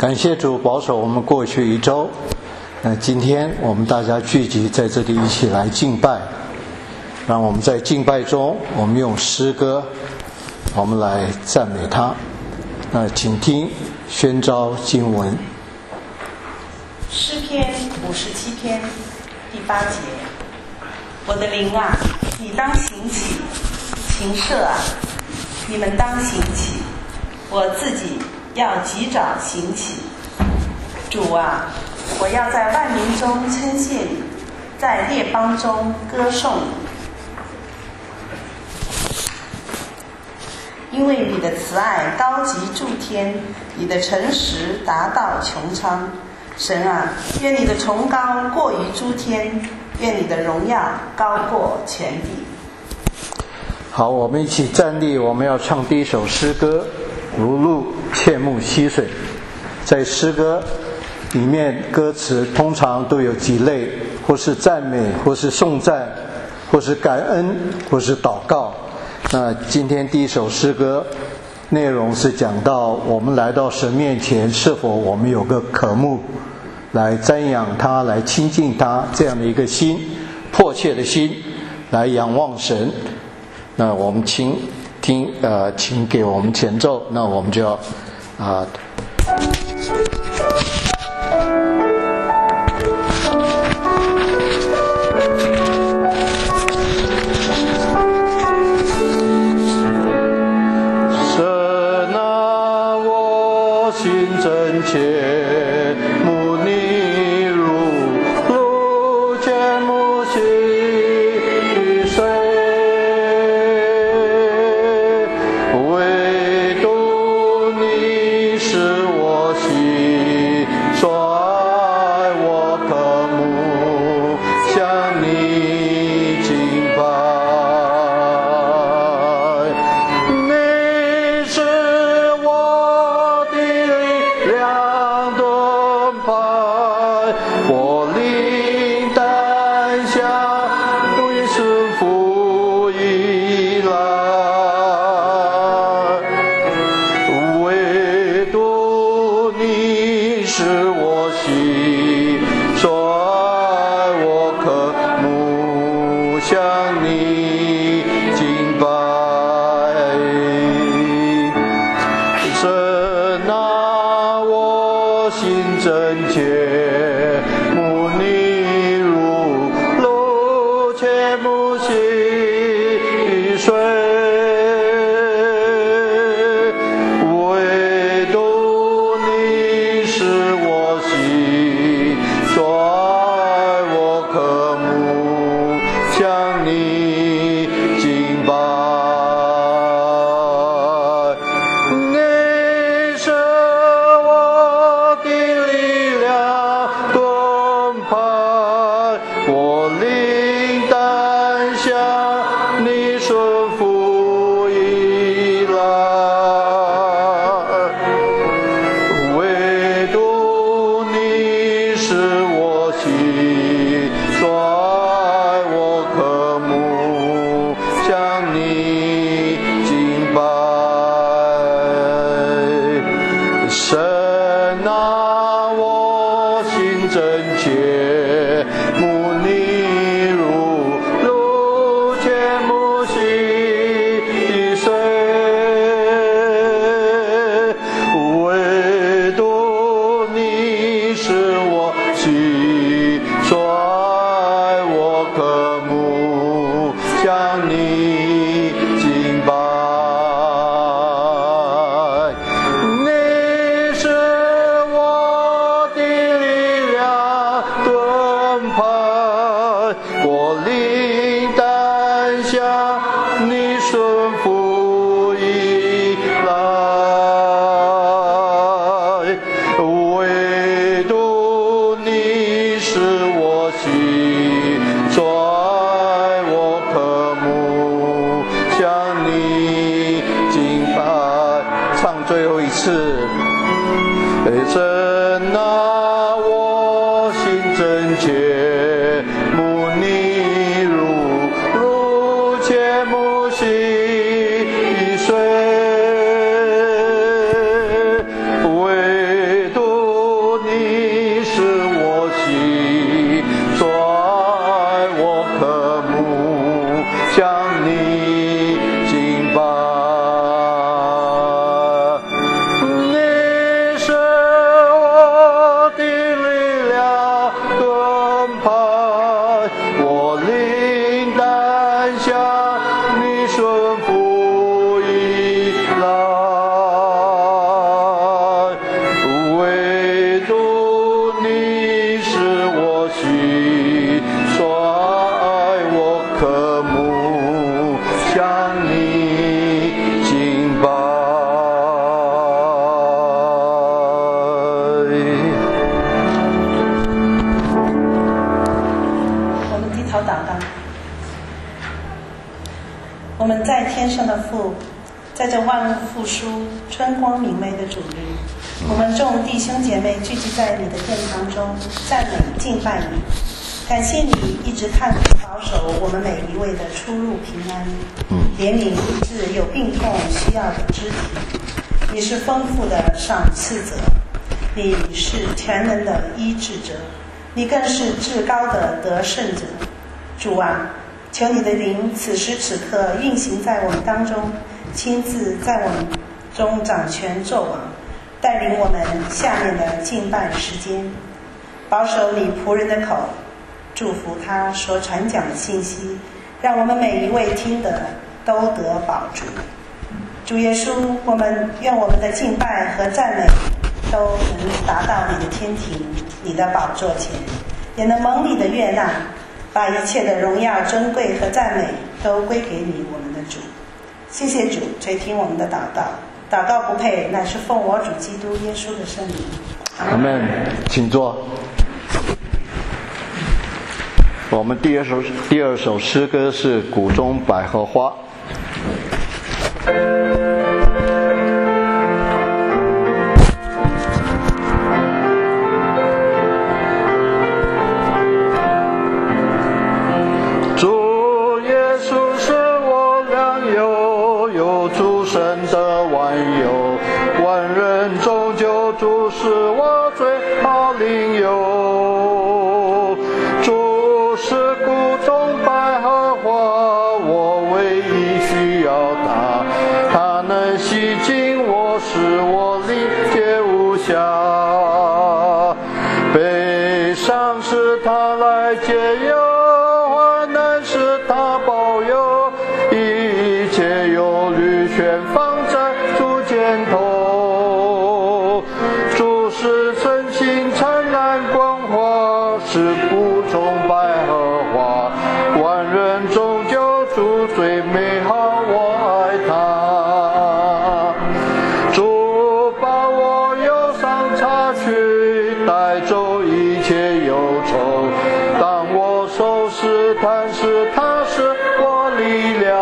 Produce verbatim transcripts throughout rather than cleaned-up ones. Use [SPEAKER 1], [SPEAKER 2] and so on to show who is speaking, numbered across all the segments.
[SPEAKER 1] 感谢主保守我们过去一周。那今天我们大家聚集在这里一起来敬拜，让我们在敬拜中，我们用诗歌，我们来赞美他。那请听宣召经文。
[SPEAKER 2] 诗篇五十七篇第八节：我的灵啊，你当醒起；琴瑟啊，你们当醒起。我自己要及早醒起。主啊，我要在万民中称谢你，在列邦中歌颂你。因为你的慈爱高及诸天，你的诚实达到穹苍。神啊，愿你的崇高过于诸天，愿你的荣耀高过全地。
[SPEAKER 1] 好，我们一起站立，我们要唱第一首诗歌，如露切慕溪水。在诗歌里面，歌词通常都有几类，或是赞美，或是颂赞，或是感恩，或是祷告。那今天第一首诗歌内容是讲到我们来到神面前，是否我们有个渴慕来瞻仰他，来亲近他，这样的一个心，迫切的心来仰望神。那我们请听呃，请给我们前奏，那我们就要啊。神啊，我心真切慕你如露切慕溪水，唯独你是我心所爱，我渴慕向你敬拜。你是我的力量盾牌，我灵胆小，对顺服依赖，唯独你是我心所爱，我渴慕向你敬拜。神啊，我心真切慕你如露切慕溪水，唯独你是我心所爱，我渴慕向你敬拜。你是我的力量盾牌，我灵胆小，你顺服依赖，唯独你是我心所爱，我渴慕向你敬拜。神啊，我心真切慕你如露切慕溪水，唯独你是我心所爱，我渴慕向你敬拜。你是我的力量盾牌，我灵胆小，你顺服依赖，唯独你是我心所爱，我渴慕向你敬拜。唱最后一次。神啊，我心真切慕你如露切慕溪水，唯独
[SPEAKER 2] 在天上的父，在这万物复苏、春光明媚的主日，我们众弟兄姐妹聚集在你的殿堂中，赞美敬拜你，感谢你一直看顾保守我们每一位的出入平安，怜悯医治有病痛需要的肢体。你是丰富的赏赐者，你是全能的医治者，你更是至高的得胜者。主啊，求你的灵此时此刻运行在我们当中，亲自在我们中掌权作王，带领我们下面的敬拜时间，保守你仆人的口，祝福他所传讲的信息，让我们每一位听的都得保住。主耶稣，我们愿我们的敬拜和赞美都能达到你的天庭，你的宝座前，也能蒙你的悦纳，把一切的荣耀、尊贵和赞美都归给你，我们的主。谢谢主垂听我们的祷告，祷告不配，乃是奉我主基督耶稣的圣名。
[SPEAKER 1] 阿们。请坐。我们第二首第二首诗歌是谷中百合花。
[SPEAKER 3] 主耶稣是我良友，有主神的万有，万人中救主是我最好邻友。主是谷中百合花，我唯一需要它，它能洗净我，使我灵洁无瑕。悲伤是它来解忧，患难是它保佑，一切忧虑全放在主肩头。主是晨星灿烂光华，是谷中百合花，万人中救主最美好，我爱他。主把我忧伤擦去，带走一切忧愁，当我受试探时，他是我力量。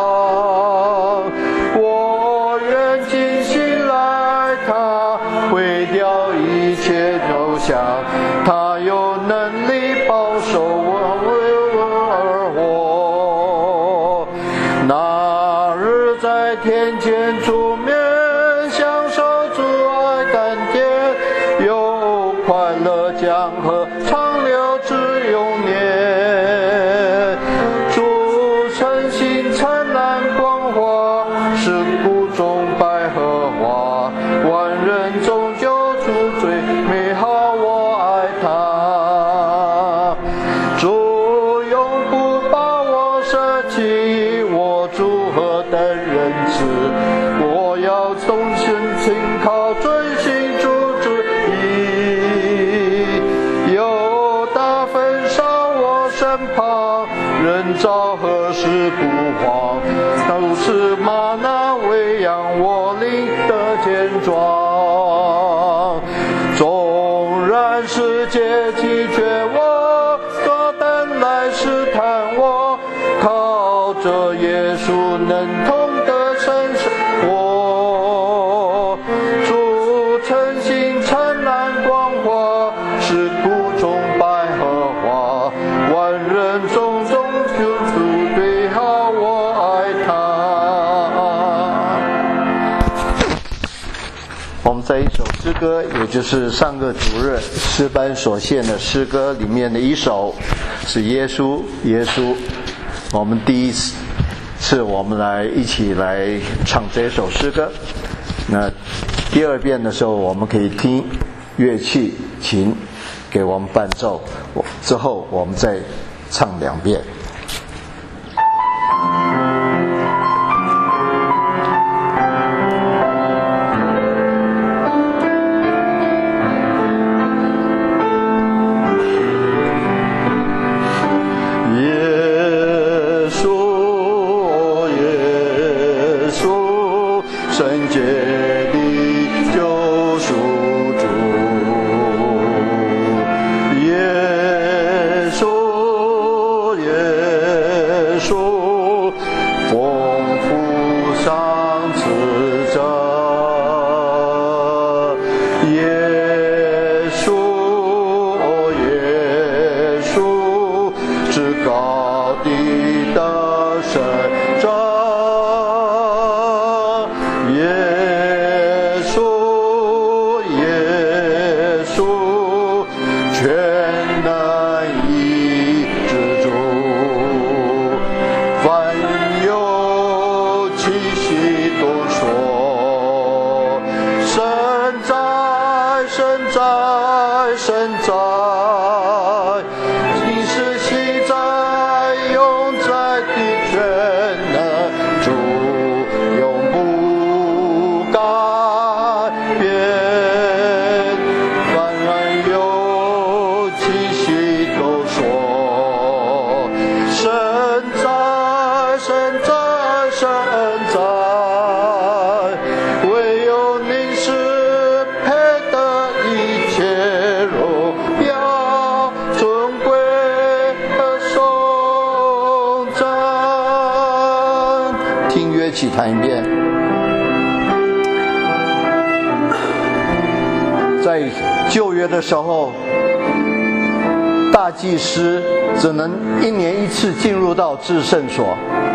[SPEAKER 3] 我愿尽心来他，毁掉一切偶像，他有能力保守我而活。那日在天前出面，享受主爱甘甜，有快乐江河长流至永年。主晨星灿烂光华，是谷中百合花，万人中救主最美好，我爱他。主永不把我舍弃，我主何等仁慈，我要终身紧靠遵行主旨意。有大焚烧我身旁，人造何时不慌，都是玛纳喂养我灵的健壮。纵然世界弃绝我，撒旦来试探我，靠着耶稣能同得生生活。主晨星灿烂光华，是谷中百合花，万人中中救主最好，我爱他。
[SPEAKER 1] 我们在一首诗歌，也就是上个主日诗班所献的诗歌里面的一首，是耶稣耶稣。我们第一次我们来一起来唱这首诗歌。那第二遍的时候，我们可以听乐器琴给我们伴奏，之后我们再唱两遍。
[SPEAKER 3] 耶稣，全能医治主，凡有气息都说，神在，神在，神在，你是昔在，永在的全能主，永不改变。凡人有气息都说，神在，神在，神在，唯有你是配得一切荣耀、尊贵和颂赞。听乐器弹一遍。在旧约的时候，大祭司只能一年一次进入到至圣所。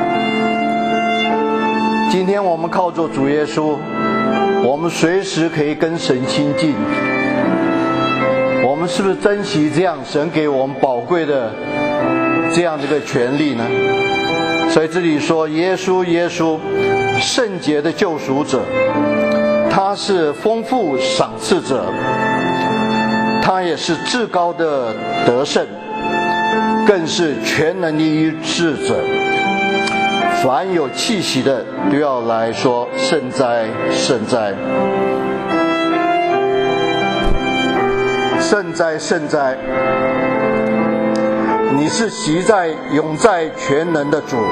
[SPEAKER 3] 今天我们靠着主耶稣，我们随时可以跟神亲近。我们是不是珍惜这样神给我们宝贵的这样的一个权利呢？所以这里说，耶稣，耶稣，圣洁的救赎者，他是丰富赏赐者，他也是至高的得胜，更是全能的医治者。凡有气息的都要来说圣哉，圣哉，圣哉，圣哉！你是习在永在全能的主，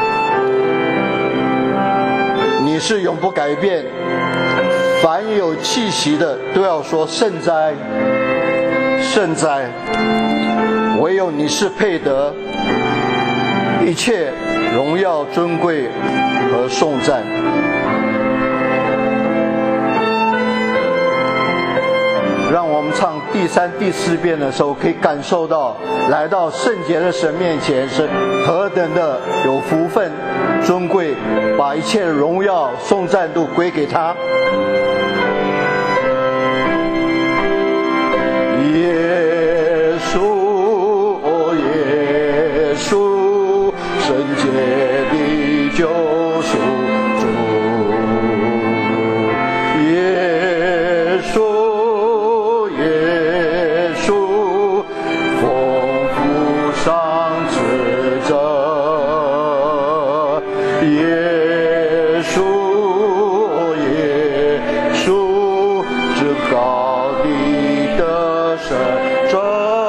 [SPEAKER 3] 你是永不改变。凡有气息的都要说圣哉，圣哉！唯有你是配得一切荣耀、尊贵和颂赞。让我们唱第三、第四遍的时候，可以感受到来到圣洁的神面前是何等的有福分、尊贵，把一切荣耀、颂赞都归给他。耶稣，哦耶稣，圣洁的救赎主，耶稣，耶稣，丰富赏赐者，耶稣，耶稣，至高的得胜者，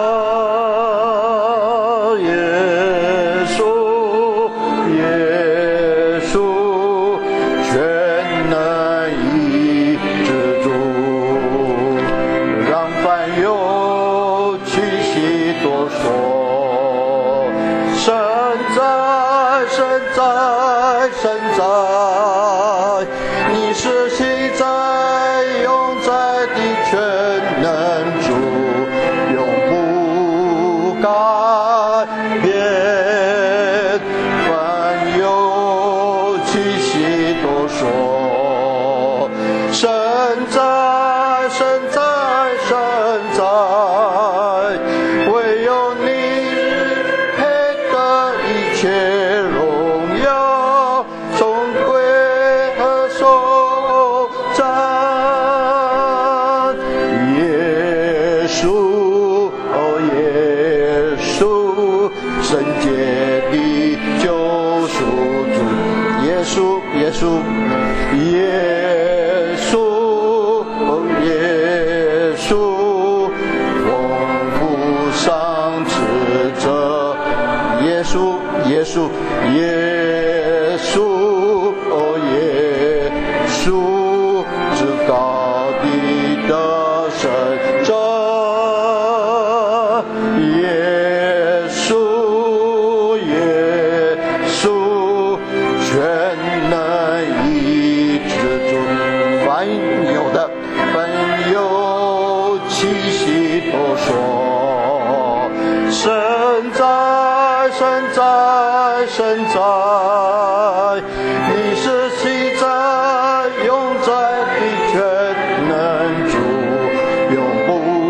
[SPEAKER 3] 耶稣，耶稣，全能医治主，让凡有气息都说，神在，神在，神在，你是昔在，永在的全能主，永不改变。凡有气息都说，神在，神在，神在，唯有你配得一切荣耀、尊贵和颂赞。耶稣，哦耶稣，圣洁的救赎主，耶稣，耶稣，耶稣，哦耶稣，丰富赏赐者，耶稣，耶稣，耶稣，哦耶稣，至高的得胜者，耶稣，耶稣，全能医治主，凡有的，凡有气息都说，神在，神在，神在，你是昔在，永在的全能主，永不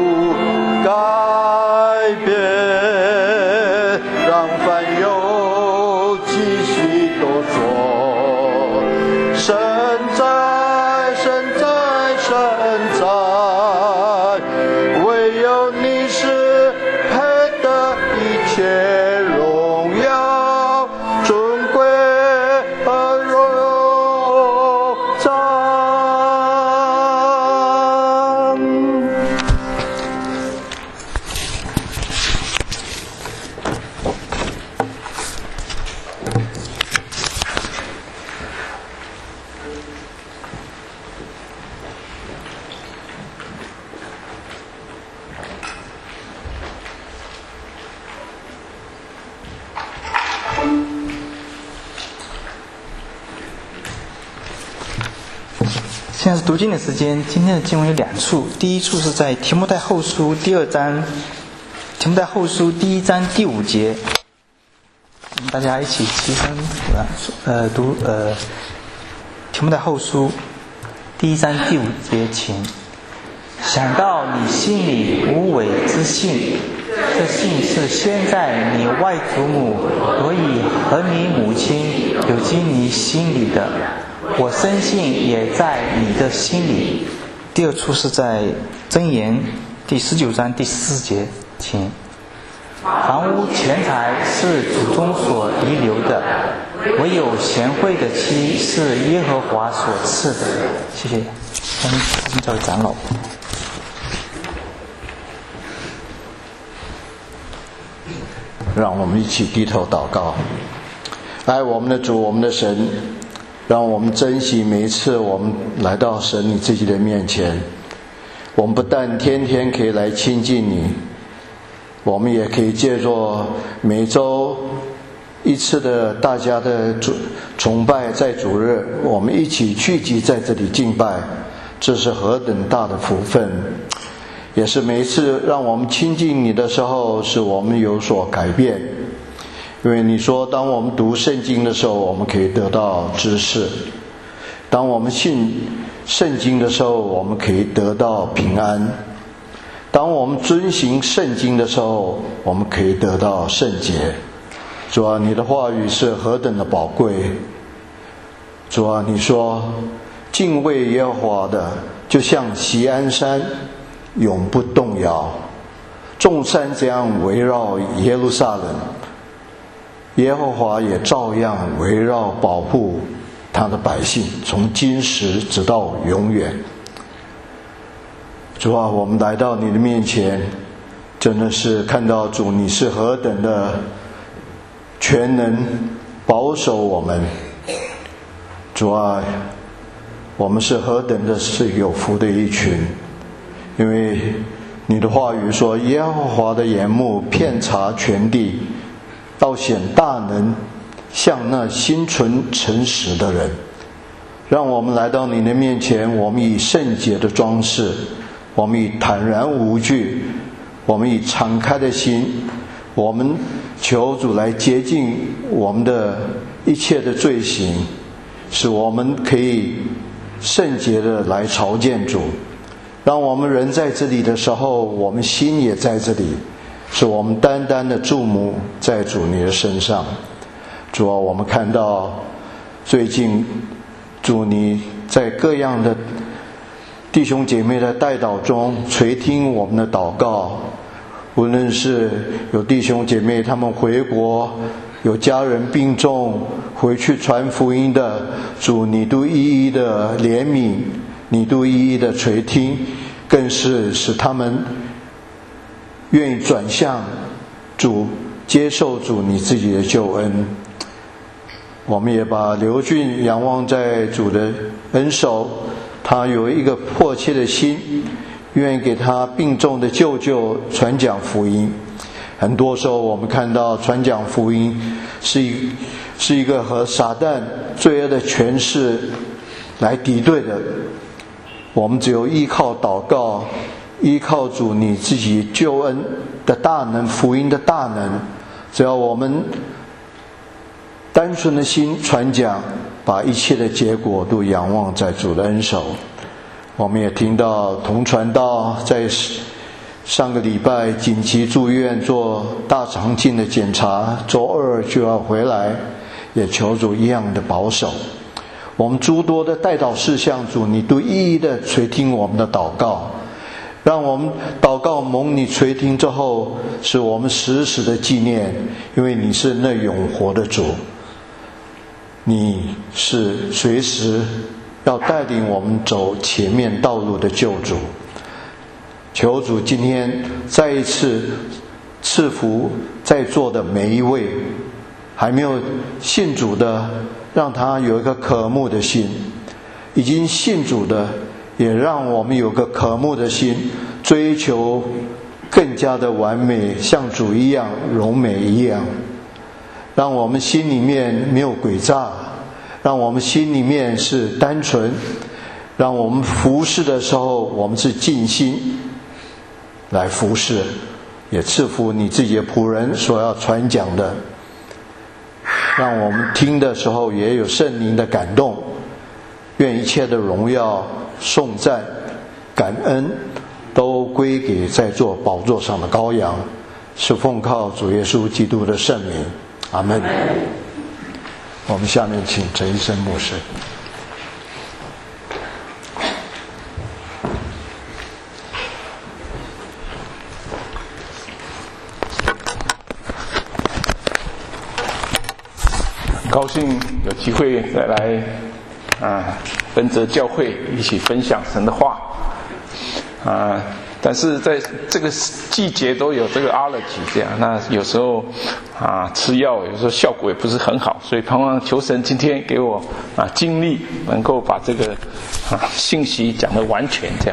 [SPEAKER 4] 现在是读经的时间。今天的经文有两处，第一处是在提摩太后书第二章，提摩太后书第一章第五节。我们大家一起齐声呃读呃提摩太后书第一章第五节，请。想到你心里无伪之信，这信是先在你外祖母所以和你母亲有进你心里的，我深信也在你的心里。第二处是在箴言第十九章第四节，请。房屋钱财是祖宗所遗留的，唯有贤惠的妻是耶和华所赐的。谢谢。我们我们叫长老。
[SPEAKER 1] 让我们一起低头祷告。爱我们的主，我们的神，让我们珍惜每一次我们来到神你自己的面前。我们不但天天可以来亲近你，我们也可以借着每周一次的大家的崇拜，在主日我们一起聚集在这里敬拜，这是何等大的福分。也是每一次让我们亲近你的时候，使我们有所改变。因为你说当我们读圣经的时候，我们可以得到知识；当我们信圣经的时候，我们可以得到平安；当我们遵行圣经的时候，我们可以得到圣洁。主啊，你的话语是何等的宝贵。主啊，你说敬畏耶和华的就像锡安山，永不动摇。众山这样围绕耶路撒冷，耶和华也照样围绕保护他的百姓，从今时直到永远。主啊，我们来到你的面前，真的是看到主你是何等的全能保守我们。主啊，我们是何等的是有福的一群。因为你的话语说，耶和华的眼目遍察全地，要显大能向那心存诚实的人。让我们来到你的面前，我们以圣洁的装饰，我们以坦然无惧，我们以敞开的心，我们求主来洁净我们的一切的罪行，使我们可以圣洁的来朝见主。让我们人在这里的时候，我们心也在这里，是我们单单的注目在主你的身上。主啊，我们看到最近主你在各样的弟兄姐妹的代祷中垂听我们的祷告，无论是有弟兄姐妹他们回国，有家人病重回去传福音的，主你都一一的怜悯，你都一一的垂听，更是使他们愿意转向主，接受主你自己的救恩。我们也把刘俊仰望在主的恩手，他有一个迫切的心，愿意给他病重的舅舅传讲福音。很多时候我们看到传讲福音是一是一个和撒旦罪恶的权势来敌对的，我们只有依靠祷告，依靠主你自己救恩的大能，福音的大能，只要我们单纯的心传讲，把一切的结果都仰望在主的恩手。我们也听到同传道在上个礼拜紧急住院做大肠镜的检查，周二就要回来，也求主一样的保守。我们诸多的代祷事项，主你都一一的垂听我们的祷告，让我们祷告蒙你垂听之后，使我们时时的纪念，因为你是那永活的主，你是随时要带领我们走前面道路的救主。求主今天再一次赐福在座的每一位还没有信主的，让他有一个渴慕的心；已经信主的，也让我们有个渴慕的心，追求更加的完美，像主一样荣美一样。让我们心里面没有诡诈，让我们心里面是单纯， 让我们服侍的时候，我们是尽心来服侍，也赐福你自己的仆人所要传讲的，让我们听的时候也有圣灵的感动。愿一切的荣耀、颂赞、感恩都归给在座宝座上的羔羊，是奉靠主耶稣基督的圣名。阿们。我们下面请陈医生牧师。
[SPEAKER 5] 很高兴有机会再来啊，恩泽教会一起分享神的话啊。但是在这个季节都有这个 allergy 这样，那有时候啊吃药，有时候效果也不是很好，所以盼望求神今天给我啊精力，能够把这个啊信息讲得完全这样。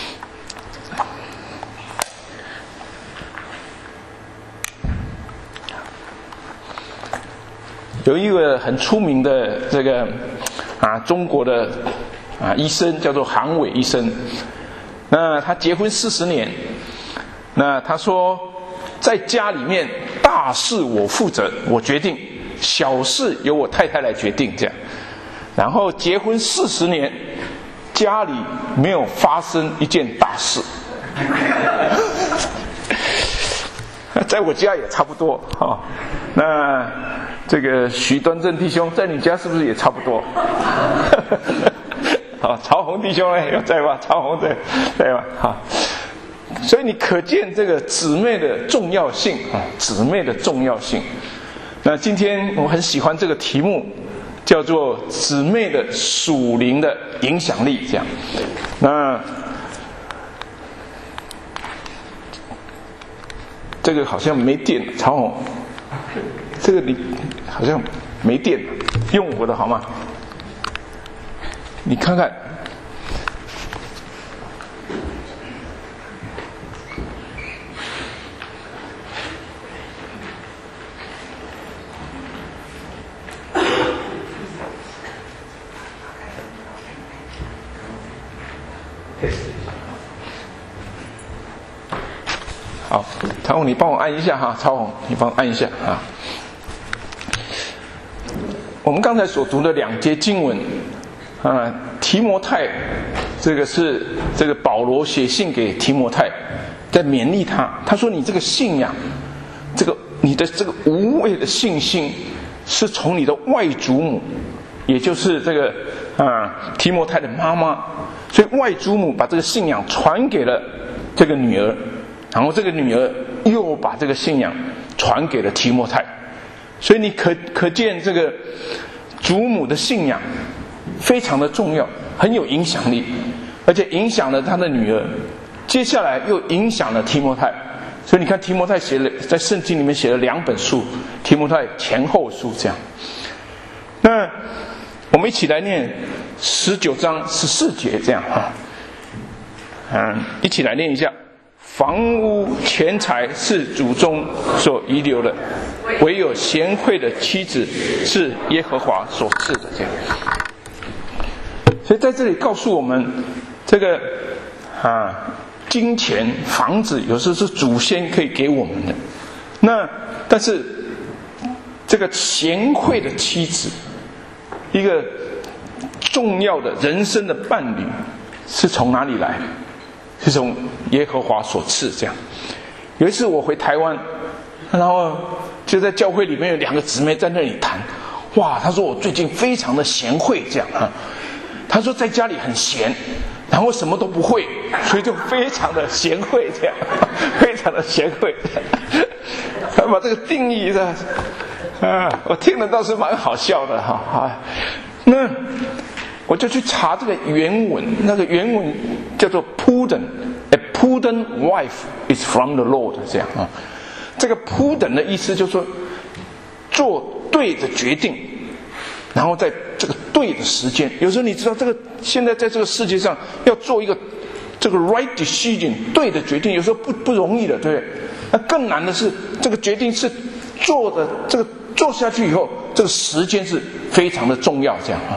[SPEAKER 5] 有一个很出名的这个啊中国的啊医生叫做韩伟医生。那他结婚四十年，那他说在家里面大事我负责，我决定，小事由我太太来决定这样。然后结婚四十年，家里没有发生一件大事。在我家也差不多啊、哦。那这个许端正弟兄在你家是不是也差不多？好，曹洪弟兄呢有在吧？曹洪在，对吧？好，所以你可见这个姊妹的重要性啊，姊妹的重要性。那今天我很喜欢这个题目，叫做姊妹的属灵的影响力。这样，那这个好像没电，曹洪，这个你好像没电，用我的好吗？你看看，好，曹洪，你帮我按一下哈，曹洪，你帮我按一下啊。我们刚才所读的两节经文。啊，提摩太，这个是这个保罗写信给提摩太，在勉励他。他说：“你这个信仰，这个你的这个无畏的信心，是从你的外祖母，也就是这个啊提摩太的妈妈，所以外祖母把这个信仰传给了这个女儿，然后这个女儿又把这个信仰传给了提摩太，所以你可可见这个祖母的信仰。”非常的重要，很有影响力，而且影响了他的女儿，接下来又影响了提摩太。所以你看，提摩太写了在圣经里面写了两本书，提摩太前后书这样。那我们一起来念十九章十四节这样哈，嗯，一起来念一下：房屋钱财是祖宗所遗留的，唯有贤惠的妻子是耶和华所赐的这样。所以在这里告诉我们，这个啊，金钱、房子有时候是祖先可以给我们的。那但是这个贤惠的妻子，一个重要的人生的伴侣，是从哪里来？是从耶和华所赐。这样，有一次我回台湾，然后就在教会里面有两个姊妹在那里谈，哇，她说我最近非常的贤惠，这样啊。他说在家里很闲，然后什么都不会，所以就非常的贤惠，这样，非常的贤惠。他把这个定义的，啊，我听了倒是蛮好笑的哈啊。那我就去查这个原文，那个原文叫做 prudent，a prudent wife is from the Lord， 这样啊。这个 prudent 的意思就是说，做对的决定。然后在这个对的时间，有时候你知道这个现在在这个世界上要做一个这个 right decision 对的决定，有时候不不容易的，对不对？那更难的是这个决定是做的这个做下去以后，这个时间是非常的重要，这样啊。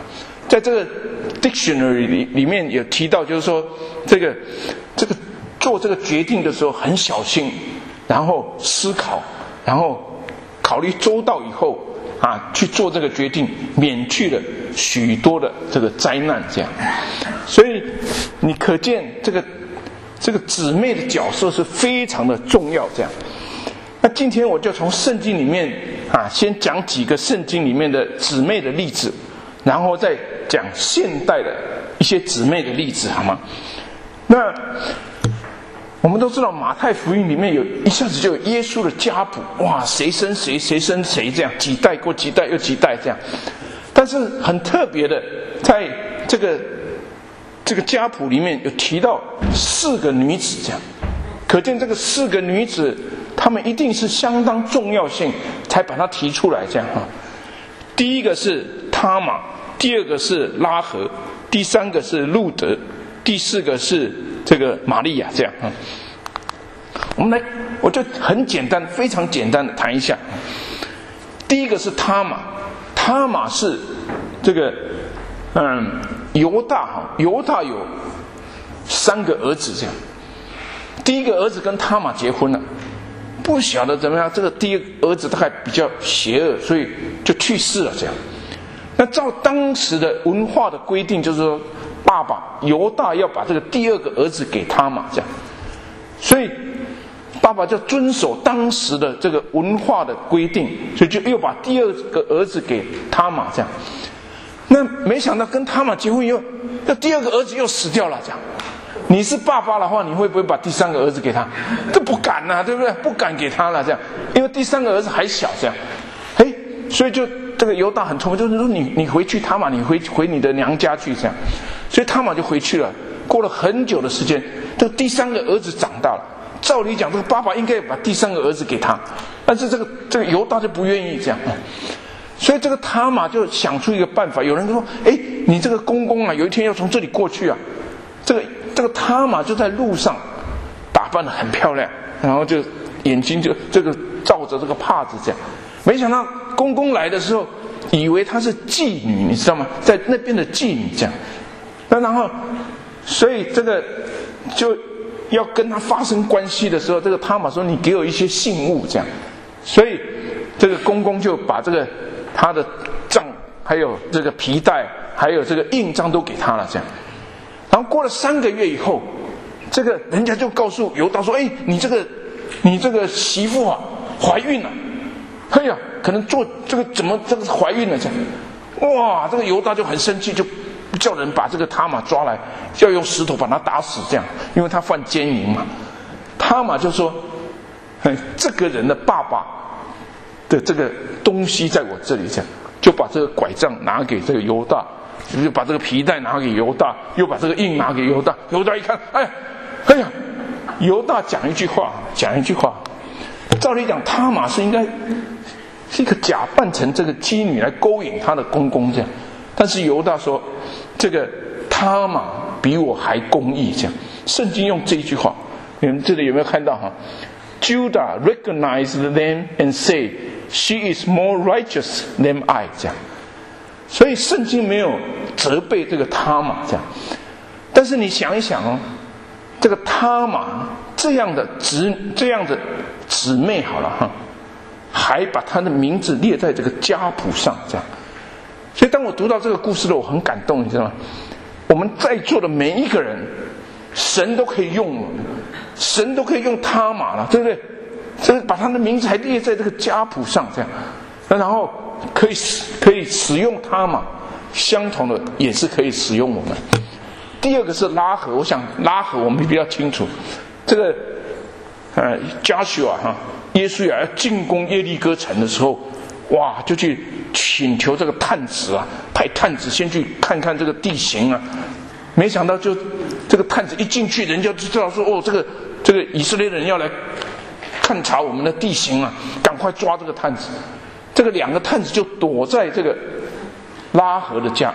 [SPEAKER 5] 在这个 dictionary 里里面有提到，就是说这个这个做这个决定的时候很小心，然后思考，然后考虑周到以后啊去做这个决定，免去了许多的这个灾难。这样，所以你可见这个这个姊妹的角色是非常的重要。这样，那今天我就从圣经里面啊先讲几个圣经里面的姊妹的例子，然后再讲现代的一些姊妹的例子，好吗？那我们都知道马太福音里面有一下子就有耶稣的家谱，哇，谁生谁，谁生谁，这样几代过几代又几代这样。但是很特别的，在这个这个家谱里面有提到四个女子，这样，可见这个四个女子，她们一定是相当重要性才把它提出来这样哈。第一个是他玛，第二个是拉合，第三个是路德，第四个是这个玛利亚，这样啊。我们来，我就很简单，非常简单的谈一下。第一个是他玛，他玛是这个嗯犹大哈，犹大有三个儿子这样。第一个儿子跟他玛结婚了，不晓得怎么样，这个第一个儿子大概比较邪恶，所以就去世了这样。那照当时的文化的规定，就是说爸爸犹大要把这个第二个儿子给他玛这样，所以爸爸就遵守当时的这个文化的规定，所以就又把第二个儿子给他玛这样。那没想到跟他玛结婚以后，那第二个儿子又死掉了这样。你是爸爸的话，你会不会把第三个儿子给他？这不敢啊，对不对？不敢给他了这样，因为第三个儿子还小这样。嘿，所以就这个犹大很聪明，就是说你你回去他玛，你回回你的娘家去这样。所以他玛就回去了。过了很久的时间，这个第三个儿子长大了。照理讲，这个爸爸应该把第三个儿子给他，但是这个这个犹大就不愿意这样。所以这个他玛就想出一个办法。有人说：“哎，你这个公公啊，有一天要从这里过去啊。”这个这个他玛就在路上打扮得很漂亮，然后就眼睛就这个罩着这个帕子这样。没想到公公来的时候，以为她是妓女，你知道吗？在那边的妓女这样。那然后，所以这个就要跟他发生关系的时候，这个他玛说：“你给我一些信物这样。”所以这个公公就把这个他的杖，还有这个皮带，还有这个印章都给他了这样。然后过了三个月以后，这个人家就告诉犹大说：“哎，你这个你这个媳妇啊怀孕了，哎呀，可能做这个怎么这个怀孕了这样。”哇，这个犹大就很生气，就叫人把这个他玛抓来，要用石头把他打死这样，因为他犯奸淫嘛。他玛就说：“哎，这个人的爸爸的这个东西在我这里这样，就把这个拐杖拿给这个犹大。”就把这个皮带拿给犹大，又把这个印拿给犹大。犹大一看，哎呀，哎呀，犹大讲一句话，讲一句话。照理讲，他玛是应该是一个假扮成这个妓女来勾引他的公公这样，但是犹大说，这个他玛比我还公义这样。圣经用这一句话，你们这里有没有看到哈 ？Judah recognized them and said, "She is more righteous than I." 这样。所以圣经没有责备这个他玛这样，但是你想一想哦，这个他玛这样的姊这样的姊妹好了哈，还把她的名字列在这个家谱上这样。所以当我读到这个故事的，我很感动，你知道吗？我们在座的每一个人，神都可以用我们，神都可以用他玛了，对不对？这个把他的名字还列在这个家谱上这样，然后。可以可以使用它嘛？相同的也是可以使用我们。第二个是拉合，我想拉合我们比较清楚。这个呃，Joshua 哈，耶稣亚要进攻耶利哥城的时候，哇，就去请求这个探子啊，派探子先去看看这个地形啊。没想到就这个探子一进去，人家就知道说，哦，这个这个以色列人要来探查我们的地形啊，赶快抓这个探子。这个两个探子就躲在这个拉合的家。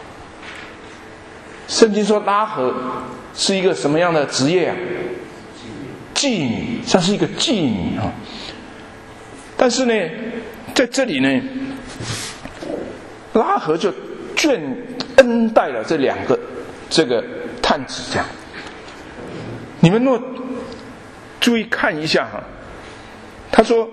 [SPEAKER 5] 圣经说拉合是一个什么样的职业啊？妓女，她是一个妓女啊。但是呢，在这里呢，拉合就眷恩待了这两个这个探子，这样。你们若注意看一下哈，他说：“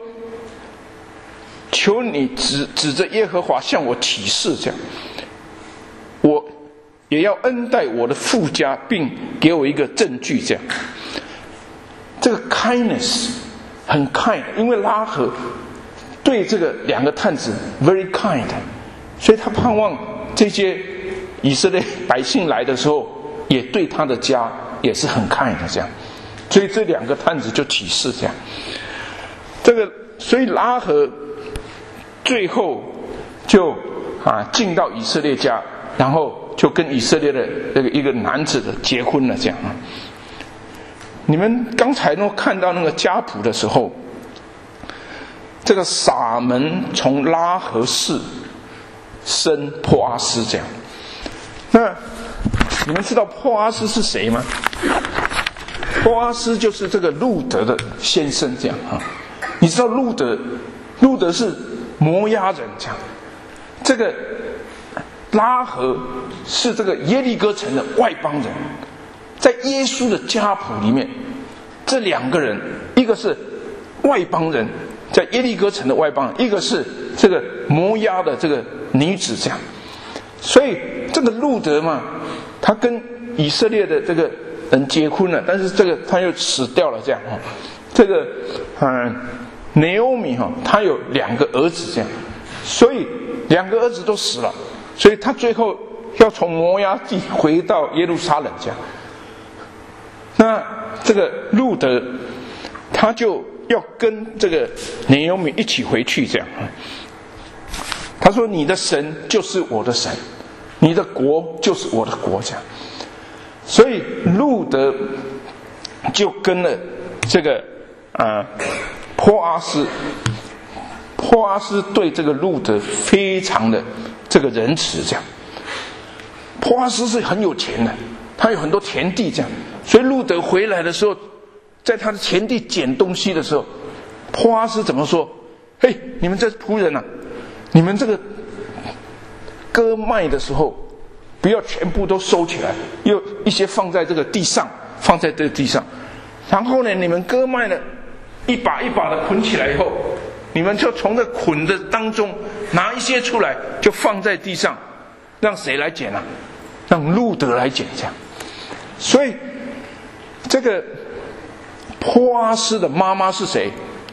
[SPEAKER 5] 求你指指着耶和华向我起誓，这样，我也要恩待我的父家，并给我一个证据。”这样，这个 kindness 很 kind， 因为拉合对这个两个探子 very kind， 所以他盼望这些以色列百姓来的时候，也对他的家也是很 kind 的这样。所以这两个探子就起誓这样。这个所以拉合最后就啊进到以色列家，然后就跟以色列的这个一个男子的结婚了这样啊。你们刚才呢看到那个家谱的时候，这个撒门从拉合氏生波阿斯这样。那你们知道波阿斯是谁吗？波阿斯就是这个路德的先生这样啊。你知道路德，路德是摩押人这样，这个拉合是这个耶利哥城的外邦人。在耶稣的家谱里面，这两个人，一个是外邦人，在耶利哥城的外邦人，一个是这个摩押的这个女子这样。所以这个路德嘛，他跟以色列的这个人结婚了，但是这个他又死掉了这样哈。这个嗯，拿俄米哈，他有两个儿子这样，所以两个儿子都死了，所以他最后要从摩押地回到耶路撒冷这样。那这个路德他就要跟这个拿俄米一起回去这样。他说：“你的神就是我的神，你的国就是我的国。”这样，所以路德就跟了这个啊波阿斯，波阿斯对这个路德非常的这个仁慈。这样，波阿斯是很有钱的，他有很多田地这样，所以路德回来的时候，在他的田地捡东西的时候，波阿斯怎么说？嘿，你们这仆人啊！你们这个割麦的时候，不要全部都收起来，有一些放在这个地上，放在这个地上。然后呢，你们割麦呢，一把一把的捆起来以后，你们就从这捆的当中拿一些出来，就放在地上，让谁来捡啊？让路德来捡这样。所以，这个波阿斯的妈妈是谁？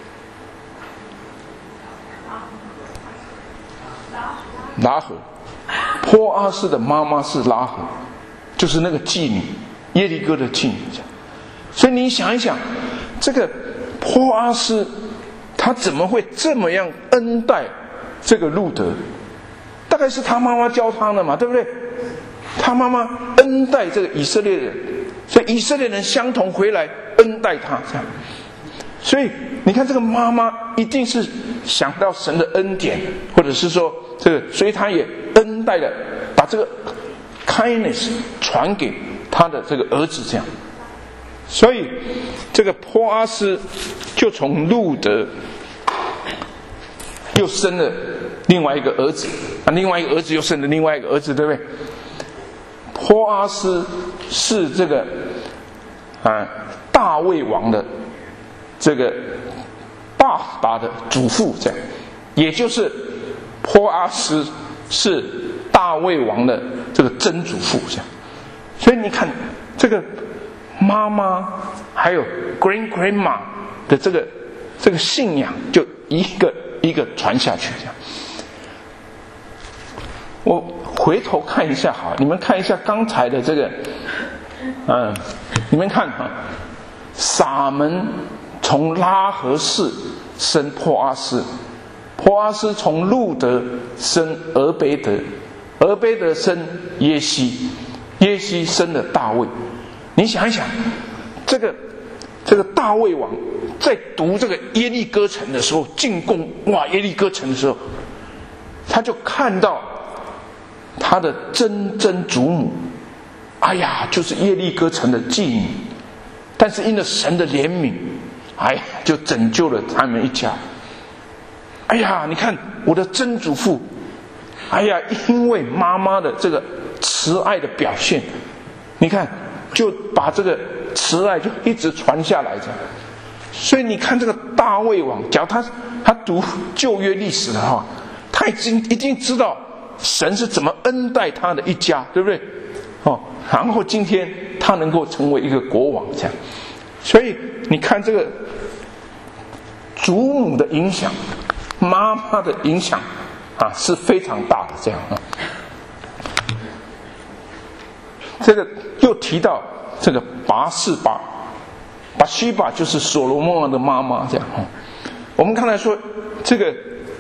[SPEAKER 5] 拉合。波阿斯的妈妈是拉合，就是那个妓女，耶利哥的妓女。所以你想一想，这个波阿斯他怎么会这么样恩待这个路德？大概是他妈妈教他的嘛，对不对？他妈妈恩待这个以色列人，所以以色列人相同回来恩待他这样。所以你看这个妈妈一定是想到神的恩典，或者是说这个，所以他也恩待了，把这个 kindness 传给他的这个儿子这样。所以这个波阿斯就从路德又生了另外一个儿子，啊，另外一个儿子又生了另外一个儿子，对不对？波阿斯是这个啊大卫王的这个爸爸的祖父，这样，也就是波阿斯是大卫王的这个曾祖父，这样。所以你看，这个妈妈还有 grand grandma 的这个这个信仰，就一个一个传下去，这样。我回头看一下哈，你们看一下刚才的这个，嗯，你们看哈，撒门从拉合氏生波阿斯，波阿斯从路德生俄贝德，俄贝德生耶西，耶西生了大卫。你想一想，这个这个大卫王在读这个耶利哥城的时候，进攻哇耶利哥城的时候，他就看到他的曾曾祖母，哎呀，就是耶利哥城的妓女，但是因着神的怜悯，哎呀，就拯救了他们一家。哎呀，你看我的曾祖父，哎呀，因为妈妈的这个慈爱的表现。你看，就把这个慈爱就一直传下来这样。所以你看这个大卫王，假如他他读旧约历史的话，他已经一定知道神是怎么恩待他的一家，对不对？哦，然后今天他能够成为一个国王这样。所以你看这个祖母的影响，妈妈的影响啊是非常大的这样啊。这个又提到这个拔示巴，拔示巴就是所罗门王的妈妈这样啊。我们刚才说这个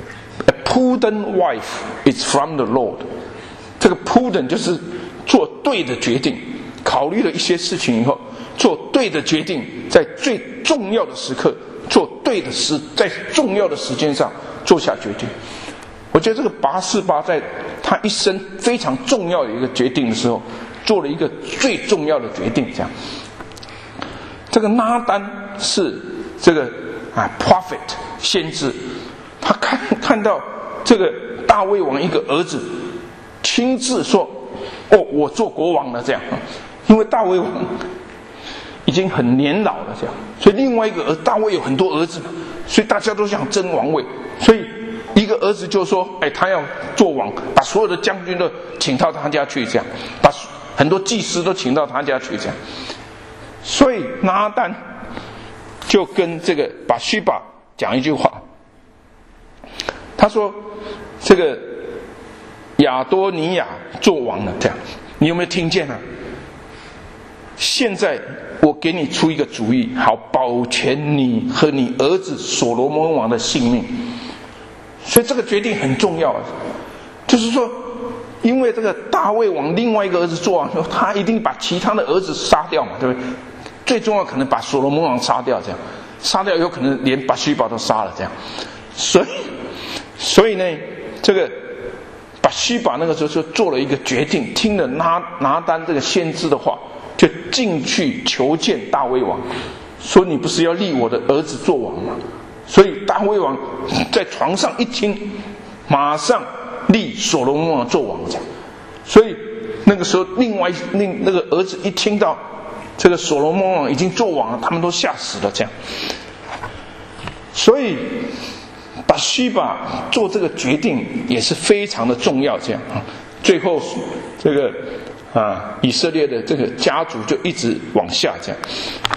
[SPEAKER 5] a prudent wife is from the Lord， 这个 prudent 就是做对的决定，考虑了一些事情以后做对的决定，在最重要的时刻做对的事，在重要的时间上做下决定。我觉得这个拔示巴在他一生非常重要的一个决定的时候，做了一个最重要的决定。这样，这个拿单是这个啊 prophet 先知，他看看到这个大卫王一个儿子亲自说：“哦，我做国王了。”这样，因为大卫王已经很年老了，这样，所以另外一个儿大卫有很多儿子，所以大家都想争王位，所以一个儿子就说：“哎，他要做王，把所有的将军都请到他家去，这样，把很多祭司都请到他家去，这样。”所以拿单就跟这个拔示巴讲一句话，他说：“这个亚多尼亚做王了，这样，你有没有听见啊？现在我给你出一个主意，好保全你和你儿子所罗门王的性命。”所以这个决定很重要，就是说，因为这个大卫王另外一个儿子做王，他一定把其他的儿子杀掉嘛，对不对？最重要可能把所罗门王杀掉，这样杀掉有可能连拔示巴都杀了，这样。所以，所以呢，这个拔示巴那个时候就做了一个决定，听了拿拿单这个先知的话，就进去求见大卫王，说：“你不是要立我的儿子做王吗？”所以大卫王在床上一听，马上立所罗门王做王，这样。所以那个时候，另外另那个儿子一听到这个所罗门王已经做王了，他们都吓死了，这样。所以拔示巴做这个决定也是非常的重要，这样啊。最后这个啊以色列的这个家族就一直往下，这样。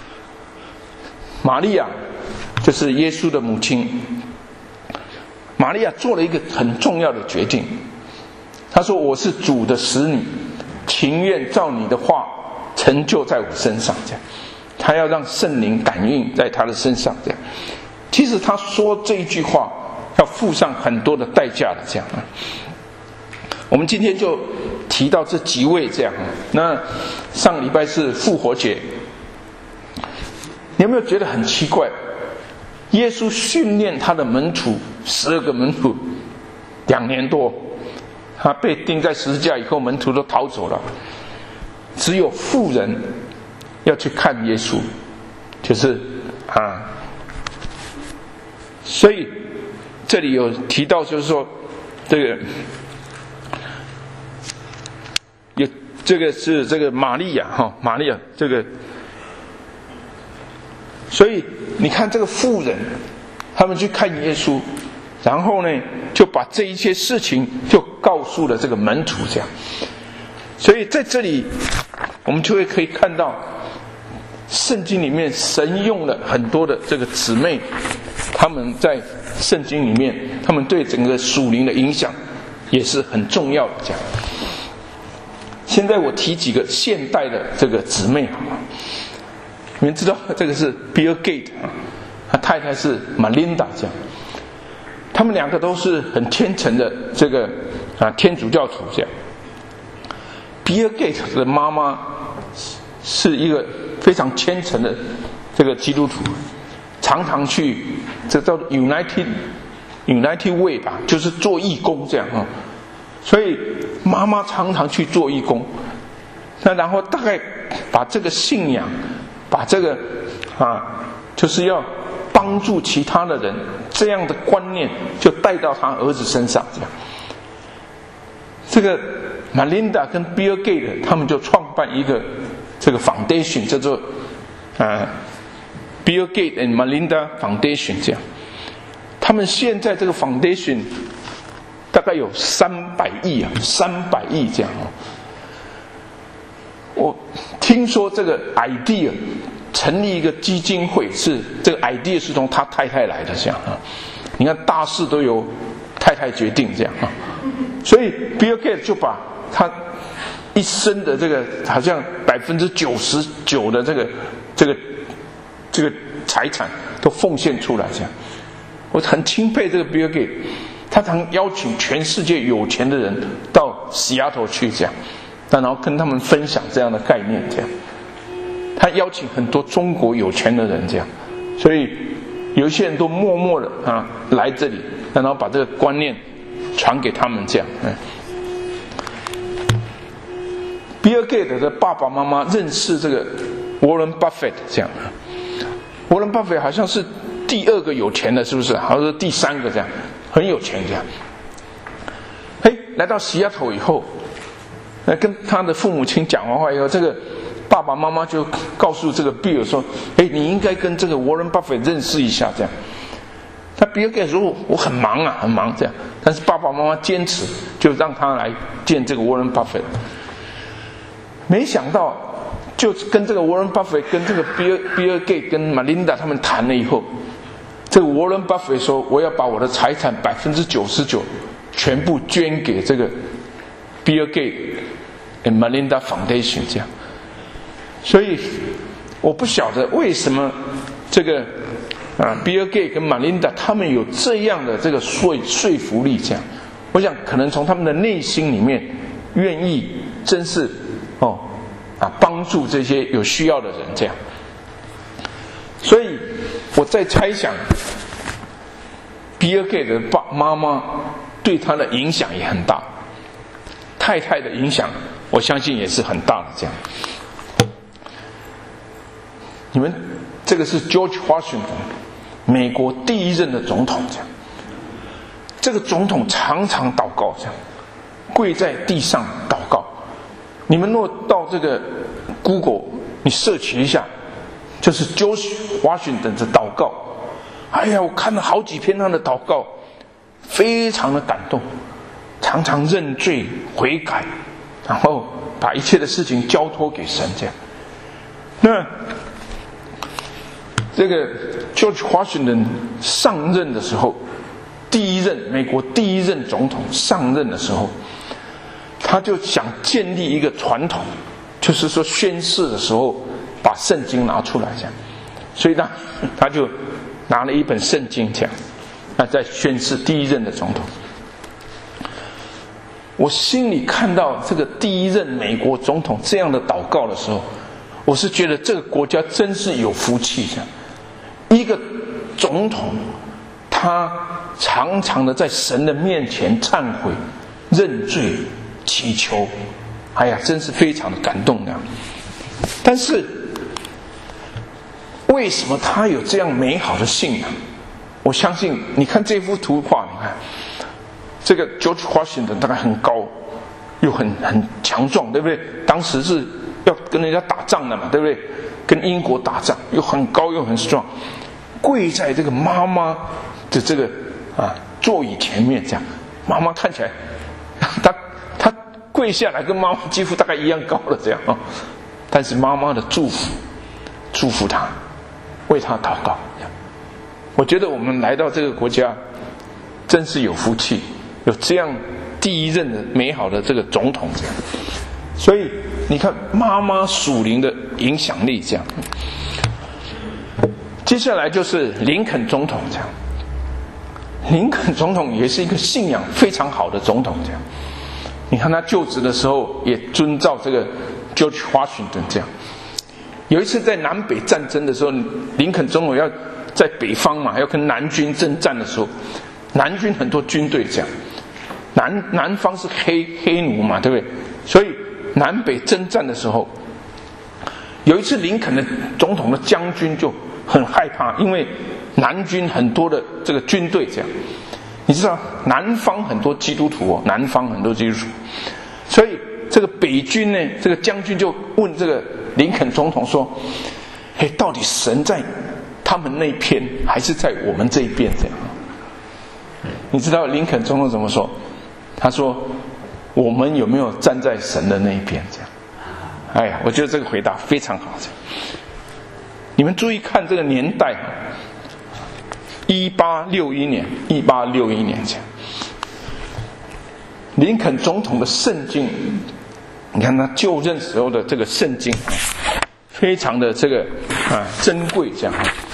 [SPEAKER 5] 玛利亚就是耶稣的母亲，玛利亚做了一个很重要的决定。她说：“我是主的使女，情愿照你的话成就在我身上。”这样，她要让圣灵感应在她的身上。这样，其实她说这一句话要付上很多的代价的。这样啊，我们今天就提到这几位这样。那上个礼拜是复活节，你有没有觉得很奇怪？耶稣训练他的门徒十二个门徒两年多，他被钉在十字架以后，门徒都逃走了，只有妇人要去看耶稣，就是啊，所以这里有提到，就是说这个有这个是这个玛利亚哈，玛利亚这个。所以你看这个妇人，他们去看耶稣，然后呢就把这一些事情就告诉了这个门徒，这样。所以在这里我们就会可以看到，圣经里面神用了很多的这个姊妹，他们在圣经里面，他们对整个属灵的影响也是很重要的。这样，现在我提几个现代的这个姊妹，好吗？你们知道这个是 Bill Gates 啊，他太太是 Melinda 这样，他们两个都是很虔诚的这个啊天主教徒这样。Bill Gates 的妈妈是一个非常虔诚的这个基督徒，常常去这叫 United United Way 吧，就是做义工这样啊。所以妈妈常常去做义工，那然后大概把这个信仰。把这个啊，就是要帮助其他的人，这样的观念就带到他儿子身上，这样。这个 Melinda 跟 Bill Gates 他们就创办一个这个 foundation， 叫做呃 Bill Gates and Melinda Foundation 这样。他们现在这个 foundation 大概有三百亿啊，三百亿这样哦。我听说这个 idea 成立一个基金会，是这个 idea 是从他太太来的这样啊。你看大事都由太太决定这样啊，所以 Bill Gates 就把他一生的这个好像百分之九十九的这个这个这个财产都奉献出来这样。我很钦佩这个 Bill Gates， 他常邀请全世界有钱的人到西雅图去这样，然后跟他们分享这样的概念这样。他邀请很多中国有钱的人这样，所以有一些人都默默的啊来这里，然后把这个观念传给他们这样。嗯，比尔盖特的爸爸妈妈认识这个沃伦巴菲特这样，沃伦巴菲特好像是第二个有钱的，是不是？好像是第三个这样，很有钱这样。嘿，来到西雅图以后，那跟他的父母亲讲完话以后，这个爸爸妈妈就告诉这个比尔说：“哎，你应该跟这个沃伦巴菲特认识一下。”这样，他比尔盖特说：“我很忙啊，很忙。”这样，但是爸爸妈妈坚持，就让他来见这个沃伦巴菲特。没想到，就跟这个沃伦巴菲特跟这个比尔比尔盖特跟马琳达他们谈了以后，这个沃伦巴菲特说：“我要把我的财产百分之九十九全部捐给这个比尔盖特 and Melinda Foundation 这样。”所以我不晓得为什么这个啊，比尔盖特跟马琳达他们有这样的这个说说服力，这样，我想可能从他们的内心里面愿意，真是哦啊帮助这些有需要的人这样。所以我在猜想，比尔盖特的爸妈妈对他的影响也很大，太太的影响我相信也是很大的这样。你们这个是 George Washington， 美国第一任的总统这样。这个总统常常祷告这样，跪在地上祷告。你们若到这个 Google 你 search 一下，就是 George Washington 的祷告。哎呀，我看了好几篇他的祷告，非常的感动，常常认罪悔改，然后把一切的事情交托给神这样。那这个 George Washington 上任的时候，第一任美国第一任总统上任的时候，他就想建立一个传统，就是说宣誓的时候把圣经拿出来这样，所以呢，他就拿了一本圣经这样，那在宣誓第一任的总统。我心里看到这个第一任美国总统这样的祷告的时候，我是觉得这个国家真是有福气这样。一个总统，他常常的在神的面前忏悔、认罪、祈求，哎呀，真是非常的感动的。但是，为什么他有这样美好的信仰？我相信，你看这幅图画，你看这个 George Washington 大概很高，又很很强壮，对不对？当时是要跟人家打仗的嘛，对不对？跟英国打仗，又很高又很壮，跪在这个妈妈的这个啊座椅前面，这样，妈妈看起来，他他跪下来跟妈妈几乎大概一样高了，这样啊、哦。但是妈妈的祝福，祝福他，为他祷告。我觉得我们来到这个国家，真是有福气，有这样第一任的美好的这个总统这样。所以你看妈妈属灵的影响力这样。接下来就是林肯总统这样。林肯总统也是一个信仰非常好的总统这样。你看他就职的时候也遵照这个 George Washington 这样。有一次在南北战争的时候，林肯总统要在北方嘛，要跟南军征战的时候，南军很多军队这样，南南方是黑黑奴嘛，对不对？所以南北征战的时候，有一次林肯的总统的将军就很害怕，因为南军很多的这个军队这样，你知道南方很多基督徒哦，南方很多基督徒， 所以这个北军呢，这个将军就问这个林肯总统说：“嘿，到底神在他们那边，还是在我们这一边？”这样，你知道林肯总统怎么说？他说：“我们有没有站在神的那一边？”这样，哎呀，我觉得这个回答非常好。这样，你们注意看这个年代，一八六一年，一八六一年这样。林肯总统的圣经，你看他就任时候的这个圣经，非常的这个啊珍贵这样。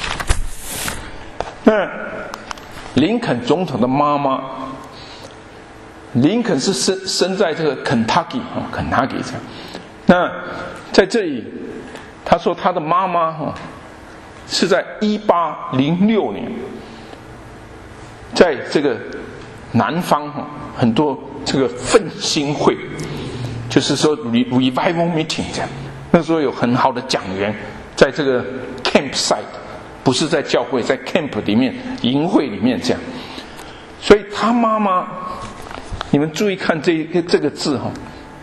[SPEAKER 5] 那林肯总统的妈妈，林肯是生生在这个肯塔基啊，肯塔基这样。那在这里，他说他的妈妈哈是在一八零六年，在这个南方哈很多这个奋兴会，就是说 revival meeting 这样。那时候有很好的讲员在这个 campsite， 不是在教会，在 camp 里面营会里面这样。所以他妈妈，你们注意看这这个字哈，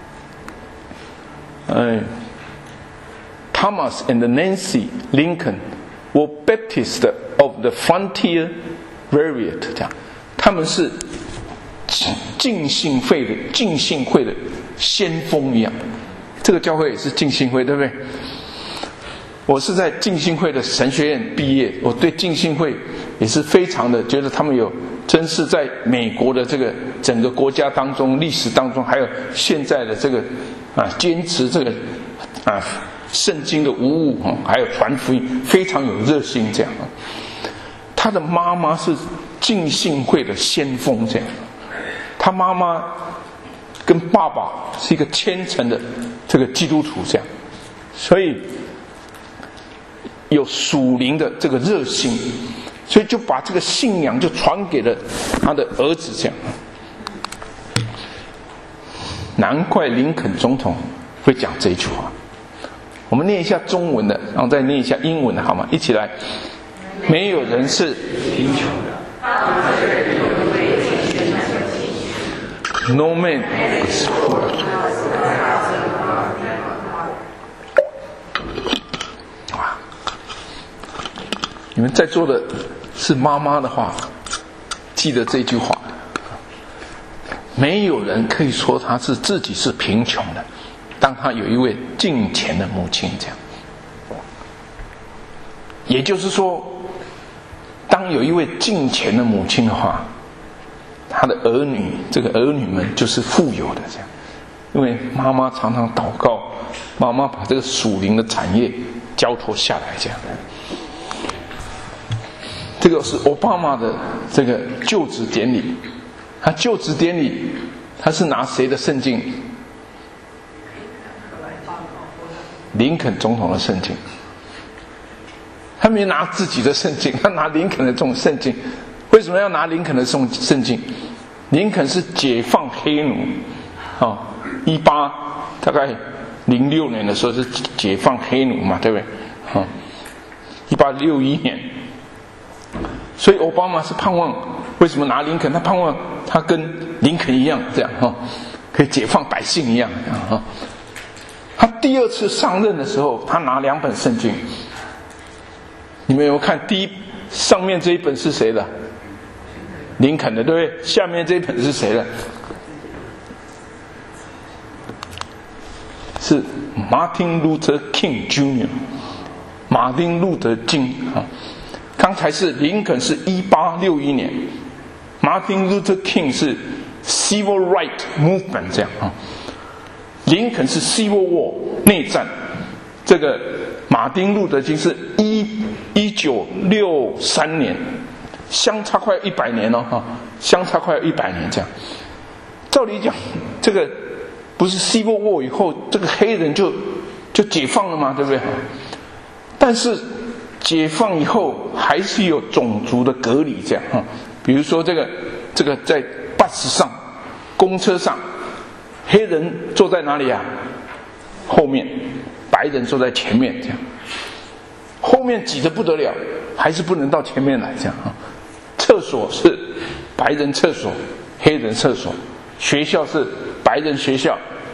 [SPEAKER 5] 哎 ，Thomas and Nancy Lincoln were Baptists of the Frontier Variant 这样，他们是浸信会的浸信会的先锋一样。这个教会也是浸信会，对不对？我是在浸信会的神学院毕业，我对浸信会也是非常的觉得他们有，真是在美国的这个整个国家当中、历史当中，还有现在的这个啊坚持这个啊圣经的无误啊，还有传福音，非常有热心这样。他的妈妈是浸信会的先锋这样，他妈妈跟爸爸是一个虔诚的这个基督徒这样，所以有属灵的这个热心，所以就把这个信仰就传给了他的儿子这样。难怪林肯总统会讲这句话。我们念一下中文的，然后再念一下英文的好吗？一起来。没有人是贫穷的。No man is poor. 哇！你们在座的是妈妈的话，记得这句话。没有人可以说他是自己是贫穷的，当他有一位敬虔的母亲这样。也就是说，当有一位敬虔的母亲的话，他的儿女，这个儿女们就是富有的这样，因为妈妈常常祷告，妈妈把这个属灵的产业交托下来这样。这个是奥巴马的这个就职典礼，他就职典礼，他是拿谁的圣经？林肯总统的圣经。他没拿自己的圣经，他拿林肯的这种圣经。为什么要拿林肯的圣圣经？林肯是解放黑奴，哦，一八大概零六年的时候是解放黑奴嘛，对不对？哦，一八六一年，所以奥巴马是盼望，为什么拿林肯？他盼望他跟林肯一样，这样哈、哦，可以解放百姓一样啊、哦。他第二次上任的时候，他拿两本圣经。你们有没有看第一上面这一本是谁的？林肯的，对不对？下面这一本是谁的？是 Martin Luther King Junior 马丁路德金啊。刚才是林肯是一八六一年 ，Martin Luther King 是 Civil Right Movement 这样啊。林肯是 Civil War 内战，这个马丁路德金是一一九六三年。相差快一百年了哈，相差快一百年这样。照理讲，这个不是 Civil War 以后，这个黑人就就解放了嘛，对不对？但是解放以后还是有种族的隔离这样哈。比如说这个这个在 bus 上、公车上，黑人坐在哪里啊？后面，白人坐在前面这样。后面挤得不得了，还是不能到前面来这样啊。厕所是白人厕所、黑人厕所，学校是白人学校、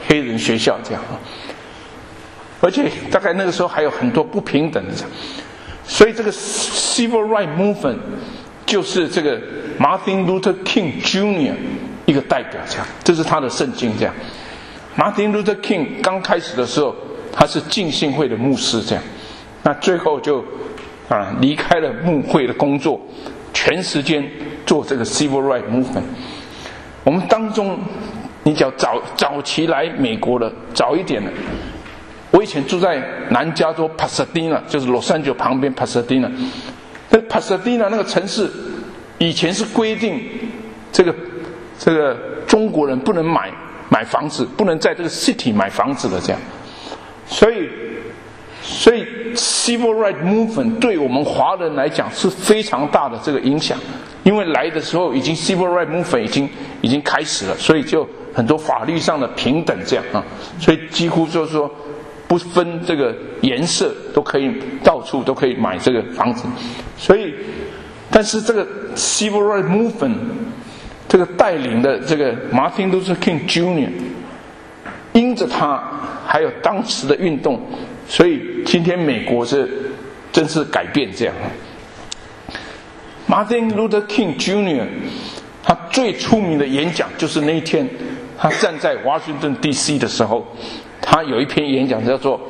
[SPEAKER 5] 黑人学校这样，而且大概那个时候还有很多不平等的这样，所以这个 Civil Rights Movement 就是这个 Martin Luther King Junior 一个代表这样，这是他的圣经这样。Martin Luther King 刚开始的时候，他是浸信会的牧师这样，那最后就啊离开了牧会的工作，全时间做这个 Civil Rights Movement。我们当中，你讲早早期来美国的早一点的，我以前住在南加州 Pasadena， 就是洛杉矶旁边 Pasadena。那 Pasadena 那个城市以前是规定这个这个中国人不能买买房子，不能在这个 city 买房子的这样。所以所以 Civil Rights Movement 对我们华人来讲是非常大的这个影响，因为来的时候已经 Civil Rights Movement 已经已经开始了，所以就很多法律上的平等这样啊，所以几乎就是说不分这个颜色都可以到处都可以买这个房子。所以但是这个 Civil Rights Movement 这个带领的这个 Martin Luther King Junior 因着他还有当时的运动，所以今天美国是真是改变这样。Martin Luther King Junior 他最出名的演讲就是那一天他站在华盛顿 D C 的时候，他有一篇演讲叫做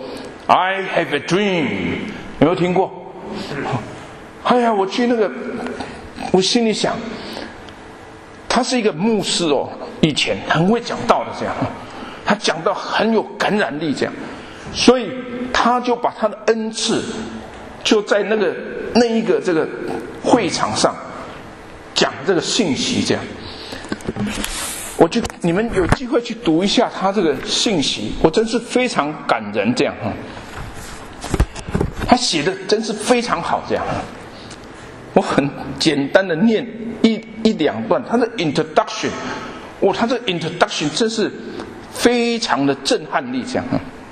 [SPEAKER 5] I have a dream， 有没有听过？哎呀，我去那个，我心里想，他是一个牧师哦，以前很会讲道的这样，他讲到很有感染力这样，所以他就把他的恩赐就在那个那一个这个会场上讲这个信息这样。我就你们有机会去读一下他这个信息，我真是非常感人这样哈。他写的真是非常好这样。我很简单的念一一两段他的 introduction， 哇，他这 introduction 真是非常的震撼力这样。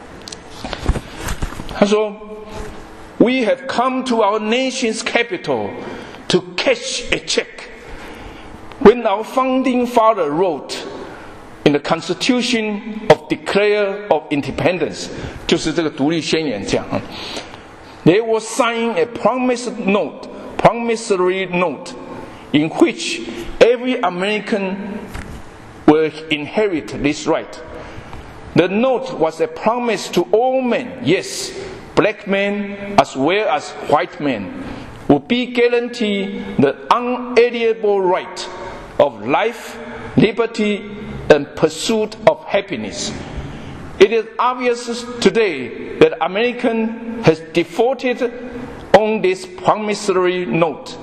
[SPEAKER 5] 他说 We have come to our nation's capital to cash a check.When our founding father wrote in the Constitution of Declare of Independence， 就是这个独立宣言这样 ，They were signing a promise note, promissory note, in which every American will inherit this right. The note was a promise to all men, yes, black men as well as white men.Would be guarantee the unalienable right of life, liberty, and pursuit of happiness. It is obvious today that American has defaulted on this promissory note.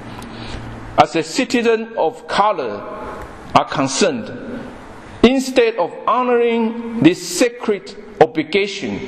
[SPEAKER 5] As a citizen of color are concerned, instead of honoring this sacred obligation,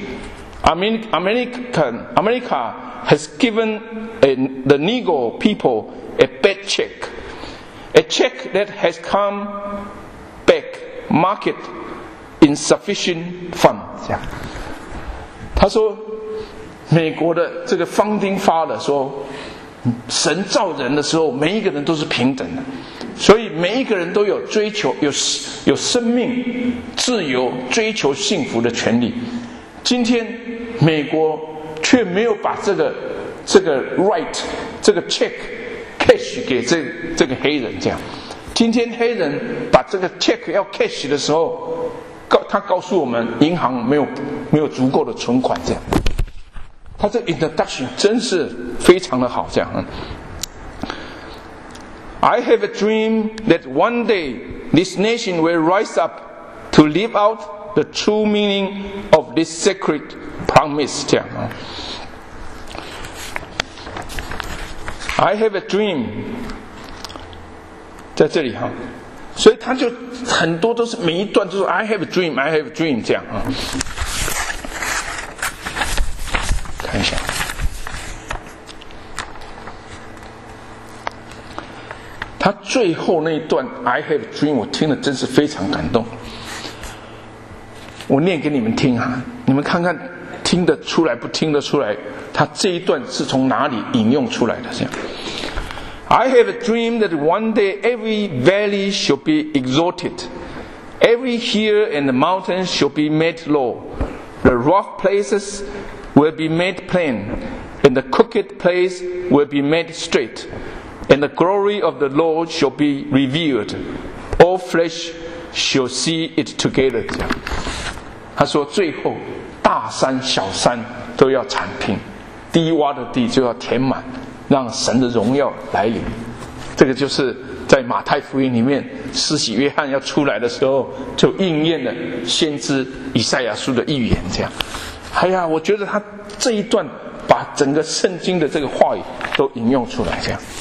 [SPEAKER 5] American, America has given a, the Negro people a bad check, a check that has come back market insufficient fund。这样，他说，美国的这个 founding father 说，神造人的时候，每一个人都是平等的，所以每一个人都有追求有有生命、自由、追求幸福的权利。今天美国却没有把这个这个 right 这个 check cash 给这这个黑人这样。今天黑人把这个 check 要 cash 的时候，告他告诉我们银行没有没有足够的存款这样。他这 introduction 真是非常的好这样。I have a dream that one day this nation will rise up to live out the true meaning of this sacred promise 这样。I have a dream 在这里哈，所以他就很多都是每一段都是 I have a dream I have a dream 这样啊。看一下，他最后那一段 I have a dream 我听了真是非常感动，我念给你们听啊，你们看看听得出来不听得出来他这一段是从哪里引用出来的这样。I have a dream that one day every valley shall be exalted, Every hill and the mountain shall be made low. The rough places will be made plain, and the crooked place will be made straight. And the glory of the Lord shall be revealed. All flesh shall see it together. 这样，他说最后大山小山都要铲平，低洼的地就要填满，让神的荣耀来临。这个就是在马太福音里面，施洗约翰要出来的时候，就应验了先知以赛亚书的预言。这样，哎呀，我觉得他这一段把整个圣经的这个话语都引用出来。这样，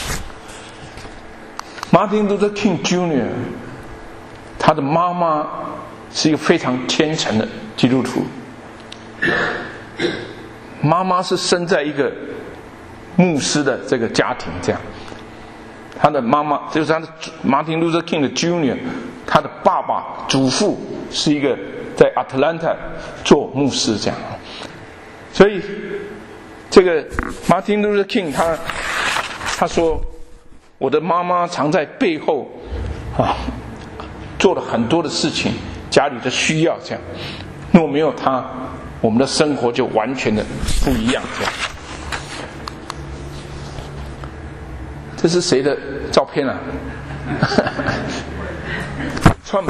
[SPEAKER 5] 马丁路德 King Junior 他的妈妈是一个非常虔诚的基督徒，妈妈是生在一个牧师的这个家庭。这样，他的妈妈就是他的马丁路德 King 的 Junior， 他的爸爸祖父是一个在 Atlanta 做牧师。这样，所以这个马丁路德 King 他他说，我的妈妈常在背后啊做了很多的事情，家里的需要。这样，若没有她，我们的生活就完全的不一样。这样，这是谁的照片啊？川普，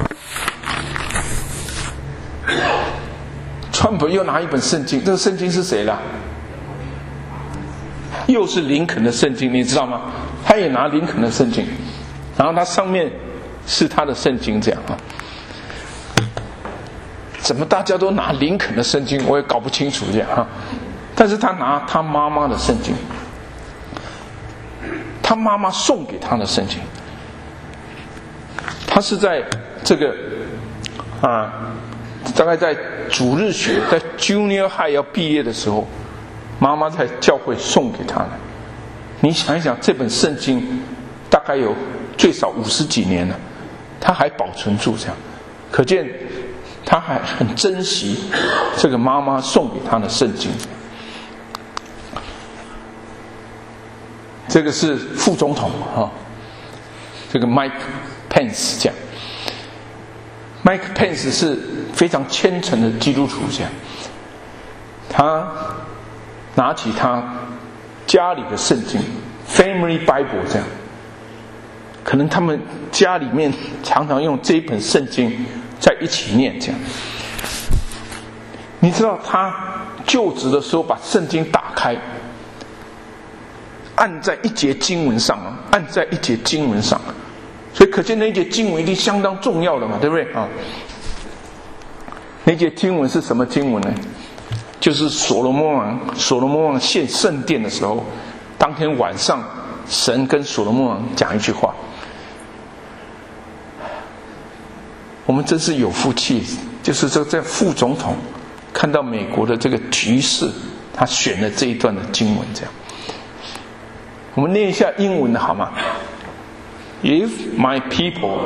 [SPEAKER 5] 川普又拿一本圣经，这个圣经是谁的？又是林肯的圣经，你知道吗？他也拿林肯的圣经，然后他上面是他的圣经。这样啊，怎么大家都拿林肯的圣经，我也搞不清楚。这样啊，但是他拿他妈妈的圣经，他妈妈送给他的圣经。他是在这个啊，大概在主日学，在 Junior High 要毕业的时候，妈妈在教会送给他的。你想一想，这本圣经大概有最少五十几年了，他还保存住。这样，可见他还很珍惜这个妈妈送给他的圣经。这个是副总统啊，这个 Mike Pence。这样 ，Mike Pence 是非常虔诚的基督徒。这样，他拿起他家里的圣经 Family Bible。 这样，可能他们家里面常常用这一本圣经在一起念。这样，你知道他就职的时候把圣经打开，按在一节经文上啊，按在一节经文上，所以可见那一节经文一定相当重要的嘛，对不对啊？那节经文是什么经文呢？就是所罗门王，所罗门王献圣殿的时候，当天晚上，神跟所罗门王讲一句话。我们真是有福气，就是这在副总统看到美国的这个局势，他选了这一段的经文。这样，我们念一下英文的好吗 ？If my people。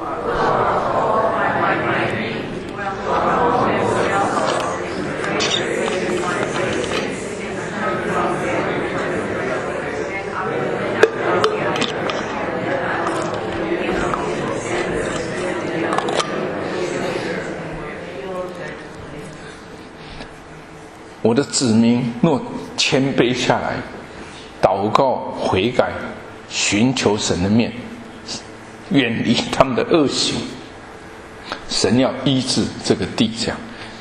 [SPEAKER 5] 我的子民若谦卑下来，祷告悔改，寻求神的面，远离他们的恶行，神要医治这个地。这样，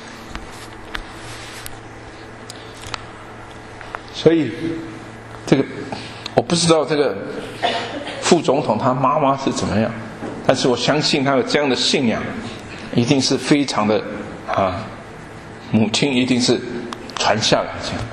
[SPEAKER 5] 所以这个我不知道这个副总统他妈妈是怎么样，但是我相信他有这样的信仰，一定是非常的啊，母亲一定是传下来。这样，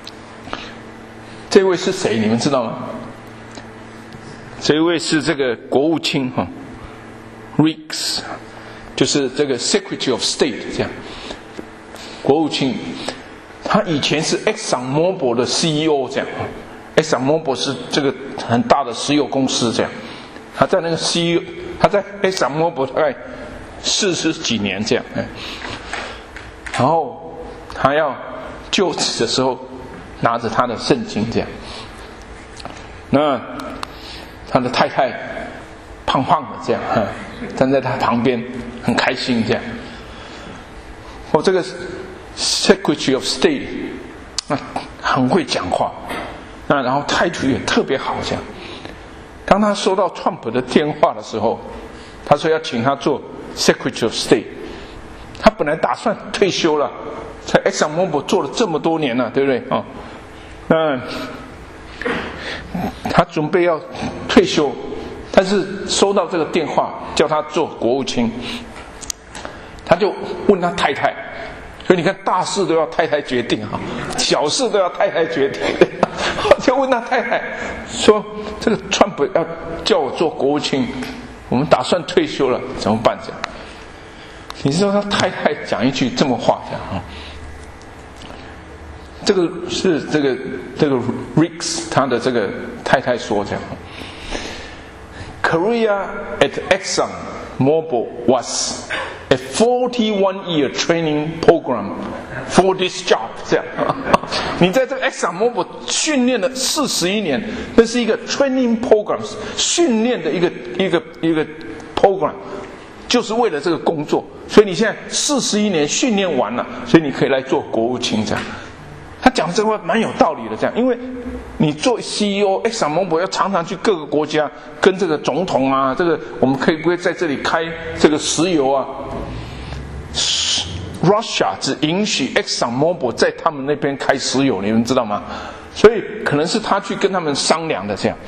[SPEAKER 5] 这位是谁？你们知道吗？这位是这个国务卿哈 ，Rex， 就是这个 Secretary of State 这样，国务卿。他以前是 ExxonMobil 的 C E O 这样 ，ExxonMobil 是这个很大的石油公司这样。他在那个 C E O， 他在 ExxonMobil 大概四十几年这样，然后他要就职的时候，拿着他的圣经这样。那他的太太胖胖的这样， 站在他旁边，很开心这样。哦，这个 Secretary of State 啊，很会讲话，那然后态度也特别好这样。当他收到川普的电话的时候，他说要请他做 Secretary of State。他本来打算退休了，在 ExxonMobil 做了这么多年了，对不对啊？哦，那他准备要退休，但是收到这个电话叫他做国务卿，他就问他太太，所以你看大事都要太太决定哈，小事都要太太决定。就问他太太说：“这个川普要叫我做国务卿，我们打算退休了，怎么办？”这样，你知道他太太讲一句这么话，这样啊？这个是这个这个 Ricks 他的这个太太说这样 ：“Career at ExxonMobil was a forty-one year training program for this job。”这样，你在这个 ExxonMobil 训练了四十一年，那是一个 training program 训练的一个一个一个 program， 就是为了这个工作。所以你现在四十一年训练完了，所以你可以来做国务卿这样。他讲这话蛮有道理的，这样，因为你做 C E O ExxonMobil 要常常去各个国家跟这个总统啊，这个我们可以不可以在这里开这个石油啊 ？Russia 只允许 ExxonMobil 在他们那边开石油，你们知道吗？所以可能是他去跟他们商量的这样。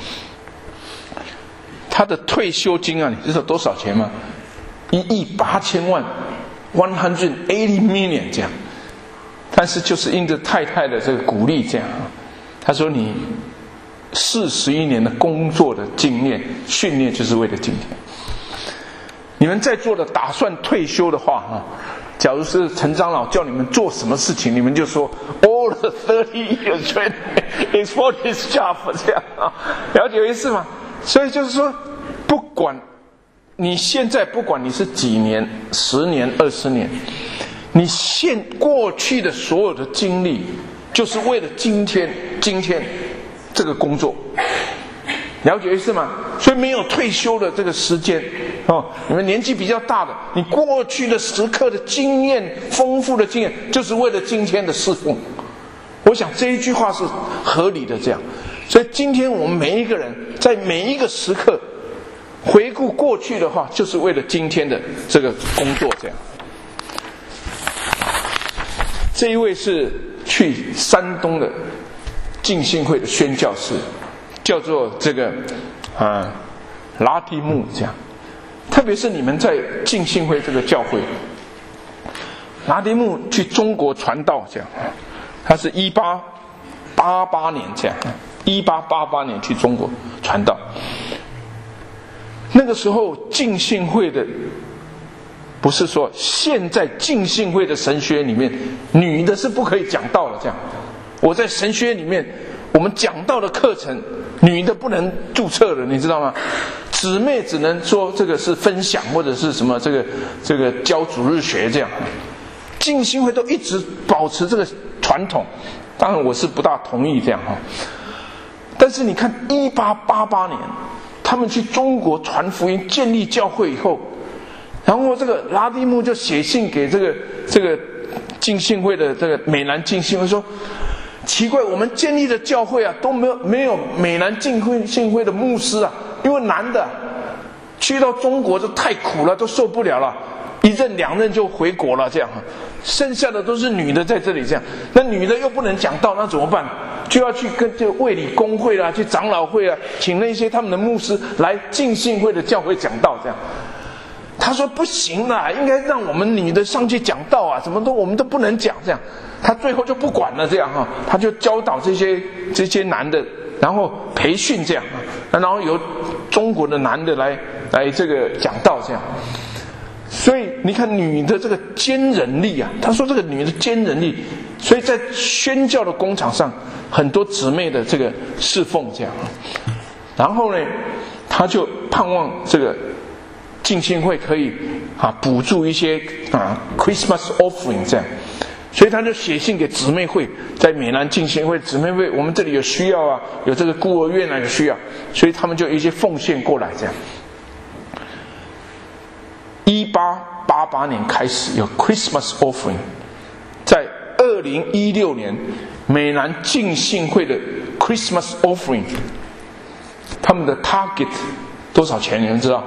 [SPEAKER 5] 他的退休金啊，你知道多少钱吗？一亿八千万 ，one hundred eighty million 这样。但是就是因着太太的这个鼓励，这样啊，他说你四十一年的工作的经验训练，就是为了今天。你们在座的打算退休的话啊，假如是陈长老叫你们做什么事情，你们就说 all the thirty years training is for this job 这样啊，了解意思吗？所以就是说，不管你现在不管你是几年、十年、二十年。你现过去的所有的经历，就是为了今天今天这个工作，了解意思吗？所以没有退休的这个时间哦。你们年纪比较大的，你过去的时刻的经验、丰富的经验，就是为了今天的侍奉。我想这一句话是合理的，这样。所以今天我们每一个人在每一个时刻回顾过去的话，就是为了今天的这个工作，这样。这一位是去山东的浸信会的宣教士，叫做这个啊拉蒂木这样。特别是你们在浸信会这个教会，拉蒂木去中国传道这样，他是一八八八年这样，一八八八年去中国传道。那个时候浸信会的。不是说现在浸信会的神学院里面女的是不可以讲道的这样，我在神学院里面我们讲道的课程女的不能注册的，你知道吗？姊妹只能说这个是分享或者是什么这个这个教主日学这样。浸信会都一直保持这个传统，当然我是不大同意这样哈。但是你看一八八八年他们去中国传福音建立教会以后，然后这个拉蒂木就写信给这个这个浸信会的这个美南浸信会说，奇怪，我们建立的教会啊都没有没有美南浸信会的牧师啊，因为男的去到中国就太苦了，都受不了了，一任两任就回国了这样，剩下的都是女的在这里这样，那女的又不能讲道，那怎么办？就要去跟这个卫理公会啦，去长老会啊，请那些他们的牧师来浸信会的教会讲道这样。他说不行啦，应该让我们女的上去讲道啊，怎么都我们都不能讲这样。他最后就不管了这样哈，他就教导这些这些男的，然后培训这样，然后由中国的男的来来这个讲道这样。所以你看女的这个坚韧力啊，他说这个女的坚韧力，所以在宣教的工场上，很多姊妹的这个侍奉这样。然后呢，他就盼望这个浸信会可以啊补助一些啊 Christmas offering 这样，所以他就写信给姊妹会，在美南浸信会姊妹会，我们这里有需要啊，有这个孤儿院啊有需要，所以他们就有一些奉献过来这样。 一八八八年开始有 Christmas offering， 在二零一六年美南浸信会的 Christmas offering， 他们的 target 多少钱？你们知道？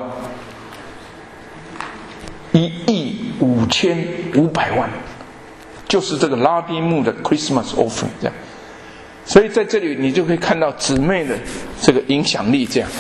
[SPEAKER 5] 一亿五千五百万，就是这个拉丁木的 Christmas offering 这样。所以在这里你就可以看到姊妹的这个影响力这样。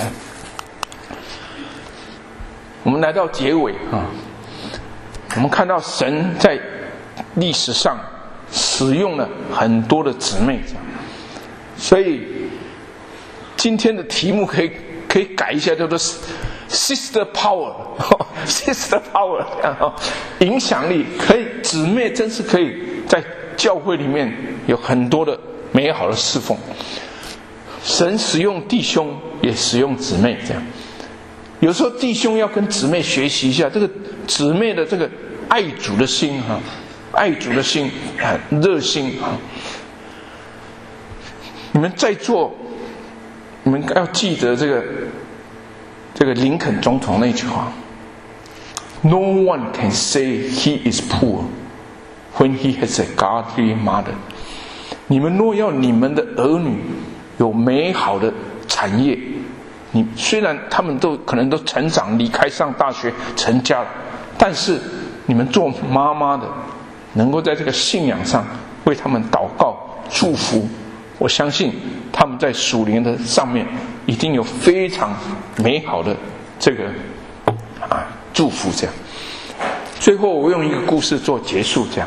[SPEAKER 5] 我们来到结尾啊，我们看到神在历史上使用了很多的姊妹这样，所以今天的题目可以可以改一下，叫做 Sister Power，Sister Power， 影响力可以，姊妹真是可以在教会里面有很多的美好的侍奉。神使用弟兄，也使用姊妹这样。有时候弟兄要跟姊妹学习一下，这个姊妹的这个爱主的心哈，爱主的心啊，热心哈。你们在座，你们要记得这个这个林肯总统那句话 ：No one can say he is poor when he has a godly mother。你们若要你们的儿女有美好的产业，你虽然他们都可能都成长、离开、上大学、成家了，但是你们做妈妈的，能够在这个信仰上为他们祷告、祝福，我相信他们在属灵的上面一定有非常美好的这个啊祝福。这样，最后我用一个故事做结束。这样，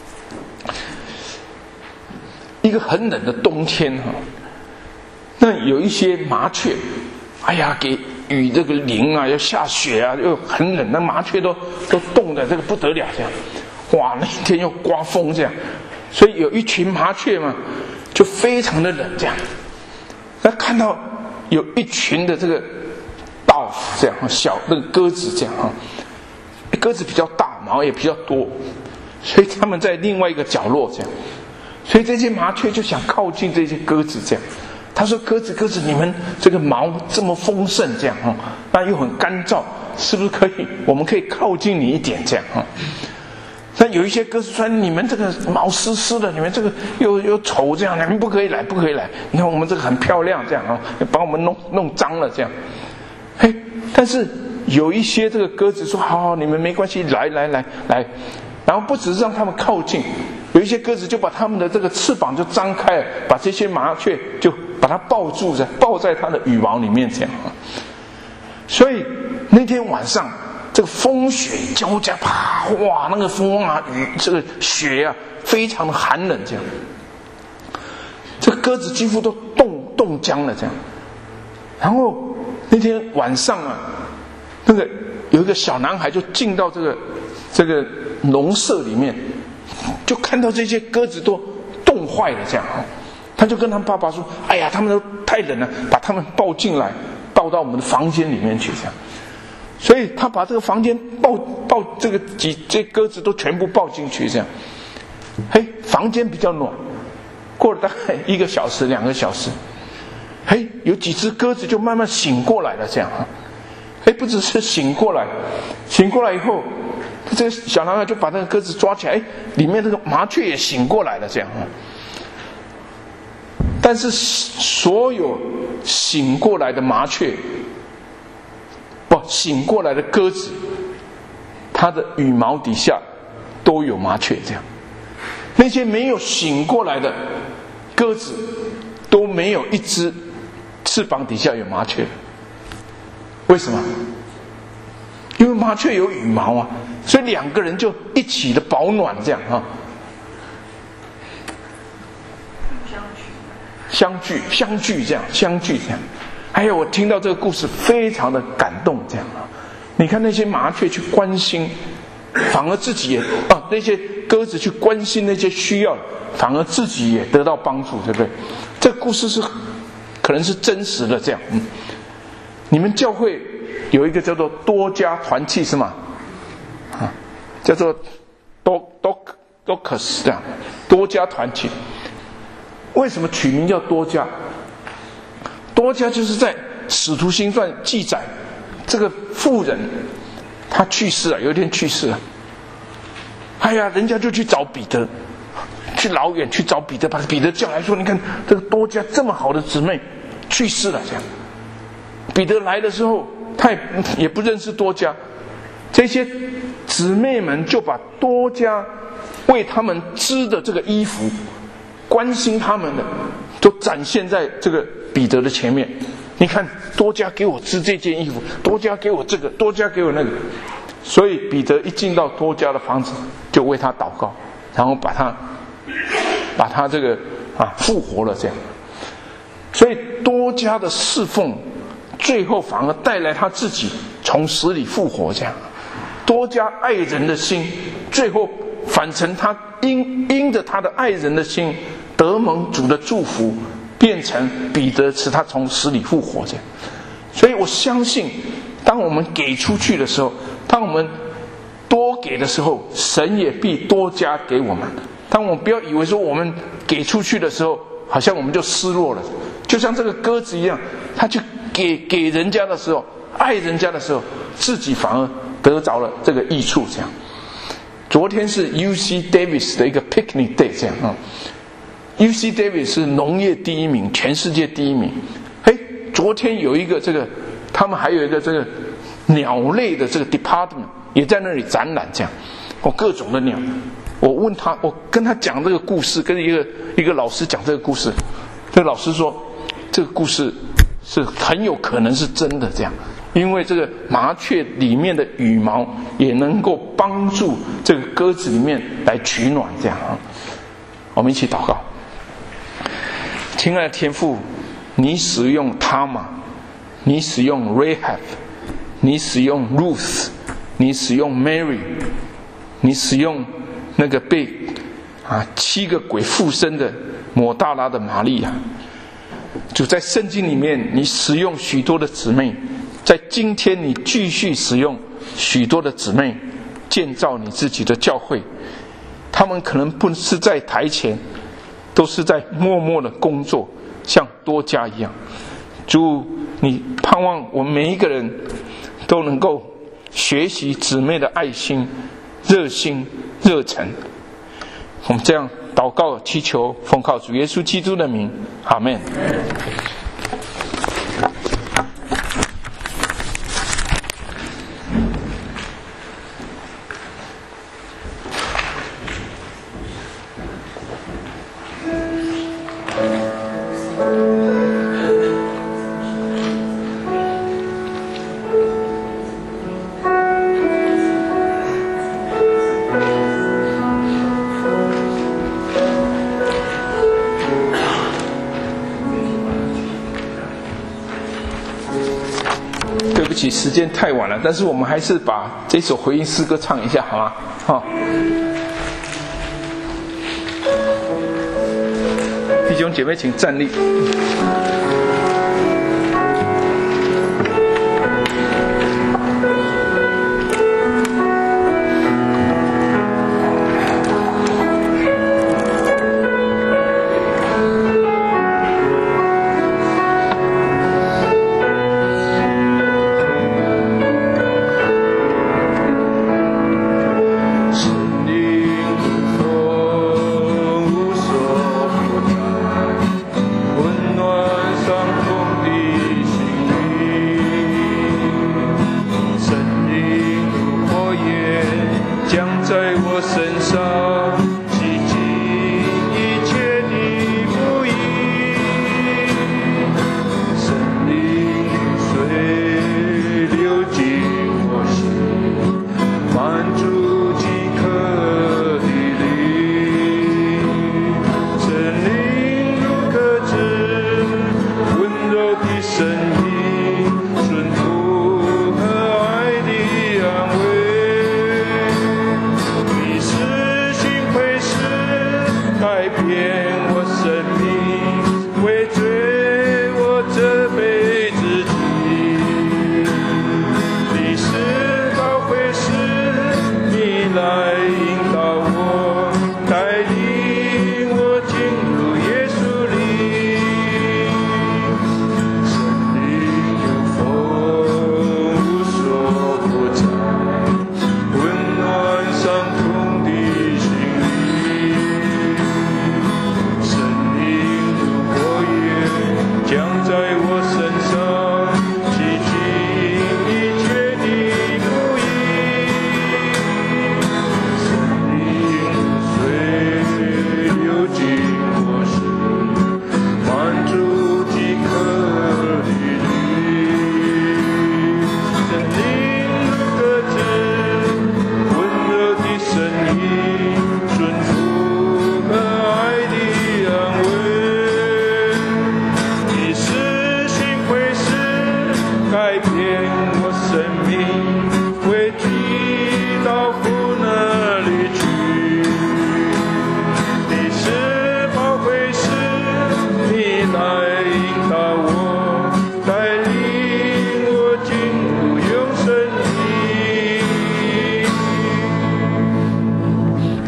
[SPEAKER 5] 一个很冷的冬天哈，那有一些麻雀。哎呀，给雨这个淋啊，要下雪啊，又很冷，那麻雀都都冻得这个不得了，这样，哇，那一天又刮风这样，所以有一群麻雀嘛，就非常的冷这样。那看到有一群的这个稻这样小那个鸽子这样哈，鸽子比较大，毛也比较多，所以他们在另外一个角落这样，所以这些麻雀就想靠近这些鸽子这样。他说：“鸽子，鸽子，你们这个毛这么丰盛，这样哈，那又很干燥，是不是可以？我们可以靠近你一点，这样哈。但有一些鸽子说：你们这个毛湿湿的，你们这个又又丑，这样你们不可以来，不可以来。你看我们这个很漂亮，这样啊，把我们弄弄脏了，这样。嘿，但是有一些这个鸽子说：好好，你们没关系，来来来来。然后不只是让他们靠近。”有一些鸽子就把它们的这个翅膀就张开了，把这些麻雀就把它抱住在抱在它的羽毛里面这样。所以那天晚上这个风雪交加，啪，哇，那个风啊雨这个雪啊非常的寒冷这样。这个鸽子几乎都冻冻僵了这样。然后那天晚上啊，那个有一个小男孩就进到这个这个农舍里面。就看到这些鸽子都冻坏了，这样，他就跟他爸爸说：“哎呀，他们都太冷了，把他们抱进来，抱到我们的房间里面去。”这样，所以他把这个房间抱抱这个几这鸽子都全部抱进去，这样，嘿，房间比较暖。过了大概一个小时、两个小时，嘿，有几只鸽子就慢慢醒过来了，这样，嘿，不只是醒过来，醒过来以后。这个小男孩就把那个鸽子抓起来，里面那个麻雀也醒过来了，这样。但是所有醒过来的麻雀，不醒过来的鸽子，它的羽毛底下都有麻雀，这样。那些没有醒过来的鸽子，都没有一只翅膀底下有麻雀。为什么？因为麻雀有羽毛啊。所以两个人就一起的保暖，这样啊，相聚相聚这样相聚这样。哎呀，我听到这个故事非常的感动，这样啊。你看那些麻雀去关心，反而自己也啊，那些鸽子去关心那些需要，反而自己也得到帮助，对不对？这个故事是可能是真实的，这样。嗯，你们教会有一个叫做多家团契是吗？啊，叫做多多多克斯这样，多家团契。为什么取名叫多家？多家就是在《使徒行传》记载，这个妇人他去世了，有一天去世了。哎呀，人家就去找彼得，去老远去找彼得，把彼得叫来说：“你看这个多加这么好的姊妹去世了。”这样，彼得来的时候，他也也不认识多加，这些姊妹们就把多加为他们织的这个衣服，关心他们的，都展现在这个彼得的前面。你看，多加给我织这件衣服，多加给我这个，多加给我那个。所以彼得一进到多加的房子，就为他祷告，然后把他把他这个啊复活了。这样，所以多加的侍奉，最后反而带来他自己从死里复活。这样，多加爱人的心，最后反成他因因着他的爱人的心，得蒙主的祝福，变成彼得使他从死里复活。这样，所以我相信，当我们给出去的时候，当我们多给的时候，神也必多加给我们。当我们不要以为说我们给出去的时候，好像我们就失落了，就像这个鸽子一样，他去给给人家的时候，爱人家的时候，自己反而得着了这个益处。这样，昨天是 U C Davis 的一个 picnic day， 这样啊。U C Davis 是农业第一名，全世界第一名。哎，昨天有一个这个，他们还有一个这个鸟类的这个 department 也在那里展览，这样，哦，各种的鸟。我问他，我跟他讲这个故事，跟一个一个老师讲这个故事，这个老师说，这个故事是很有可能是真的，这样，因为这个麻雀里面的羽毛也能够帮助这个鸽子里面来取暖，这样啊。我们一起祷告。亲爱的天父，你使用他玛，你使用 Rahab， 你使用 Ruth， 你使用 Mary， 你使用那个被啊七个鬼附身的抹大拉的玛利亚。就在圣经里面，你使用许多的姊妹，在今天你继续使用许多的姊妹建造你自己的教会。他们可能不是在台前，都是在默默的工作，像多加一样。主，你盼望我们每一个人都能够学习姊妹的爱心、热心、热忱。我们这样祷告祈求，奉靠主耶稣基督的名，阿们。时间太晚了，但是我们还是把这首回应诗歌唱一下，好吗？好，弟兄姐妹，请站立。
[SPEAKER 3] 上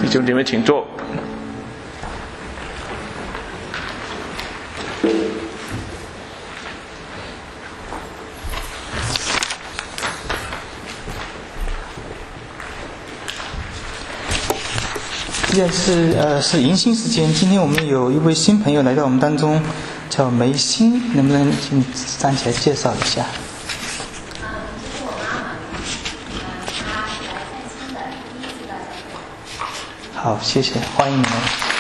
[SPEAKER 5] 弟兄姐妹请坐。
[SPEAKER 4] 现在是呃是迎新时间，今天我们有一位新朋友来到我们当中，叫梅心，能不能请站起来介绍一下？好，谢谢，欢迎你们。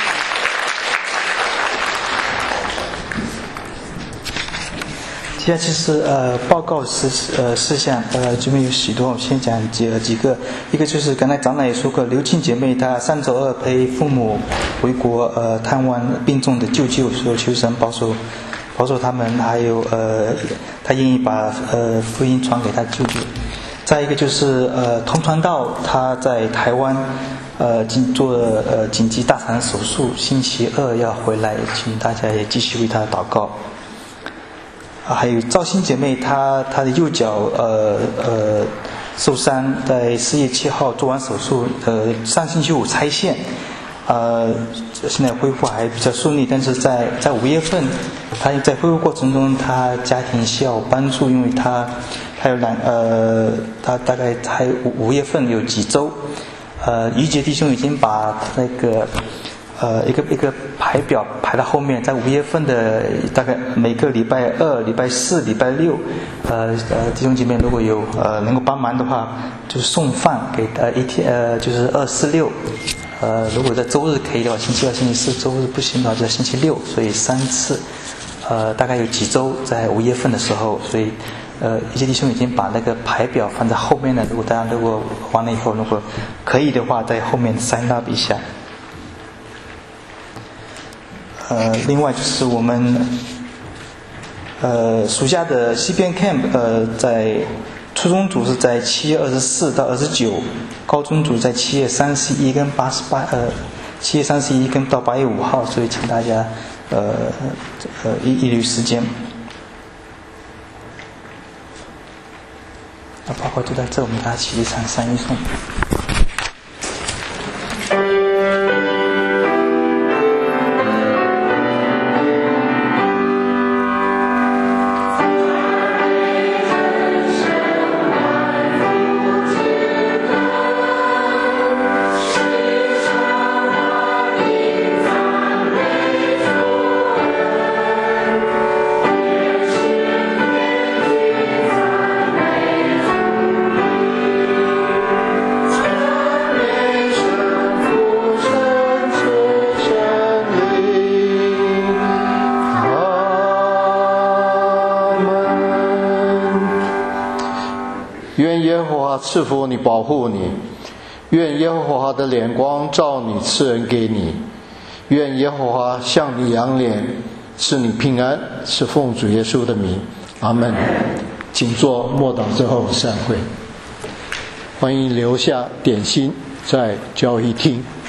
[SPEAKER 4] 接下来就是呃报告事呃事项，呃这边有许多，我先讲几几个。一个就是刚才长老也说过，刘庆姐妹她上周二陪父母回国呃探望病重的舅舅，说求神保守保守他们，还有呃她愿意把呃福音传给她舅舅。再一个就是呃同传道他在台湾呃紧做呃紧急大肠手术，星期二要回来，请大家也继续为他祷告。还有赵鑫姐妹，她她的右脚呃呃受伤，在四月七号做完手术，呃上星期五拆线，呃现在恢复还比较顺利，但是在在五月份，她在恢复过程中，她家庭需要帮助，因为她还有两呃她大概还五五月份有几周，呃于杰弟兄已经把那个。呃，一个一个排表排到后面，在五月份的大概每个礼拜二、礼拜四、礼拜六，呃呃，弟兄姐妹如果有呃能够帮忙的话，就是送饭给呃一天呃就是二四六，呃如果在周日可以的话，星期二、星期四；周日不行的话，就在星期六，所以三次，呃大概有几周在五月份的时候，所以呃一些弟兄已经把那个排表放在后面了。如果大家如果完了以后，如果可以的话，在后面 sign up 一下。呃，另外就是我们呃暑假的西边 camp， 呃，在初中组是在七月二十四到二十九，高中组在七月三十一跟八十八，呃，七月三十一跟到八月五号，所以请大家呃呃一一律时间。那报告就到这，我们大家起立唱三一颂。
[SPEAKER 3] 赐福你，保护你，愿耶和华的脸光照你，赐恩给你，愿耶和华向你扬脸，赐你平安，是奉主耶稣的名，阿们。请坐，默祷之后散会。欢迎留下点心在交易厅。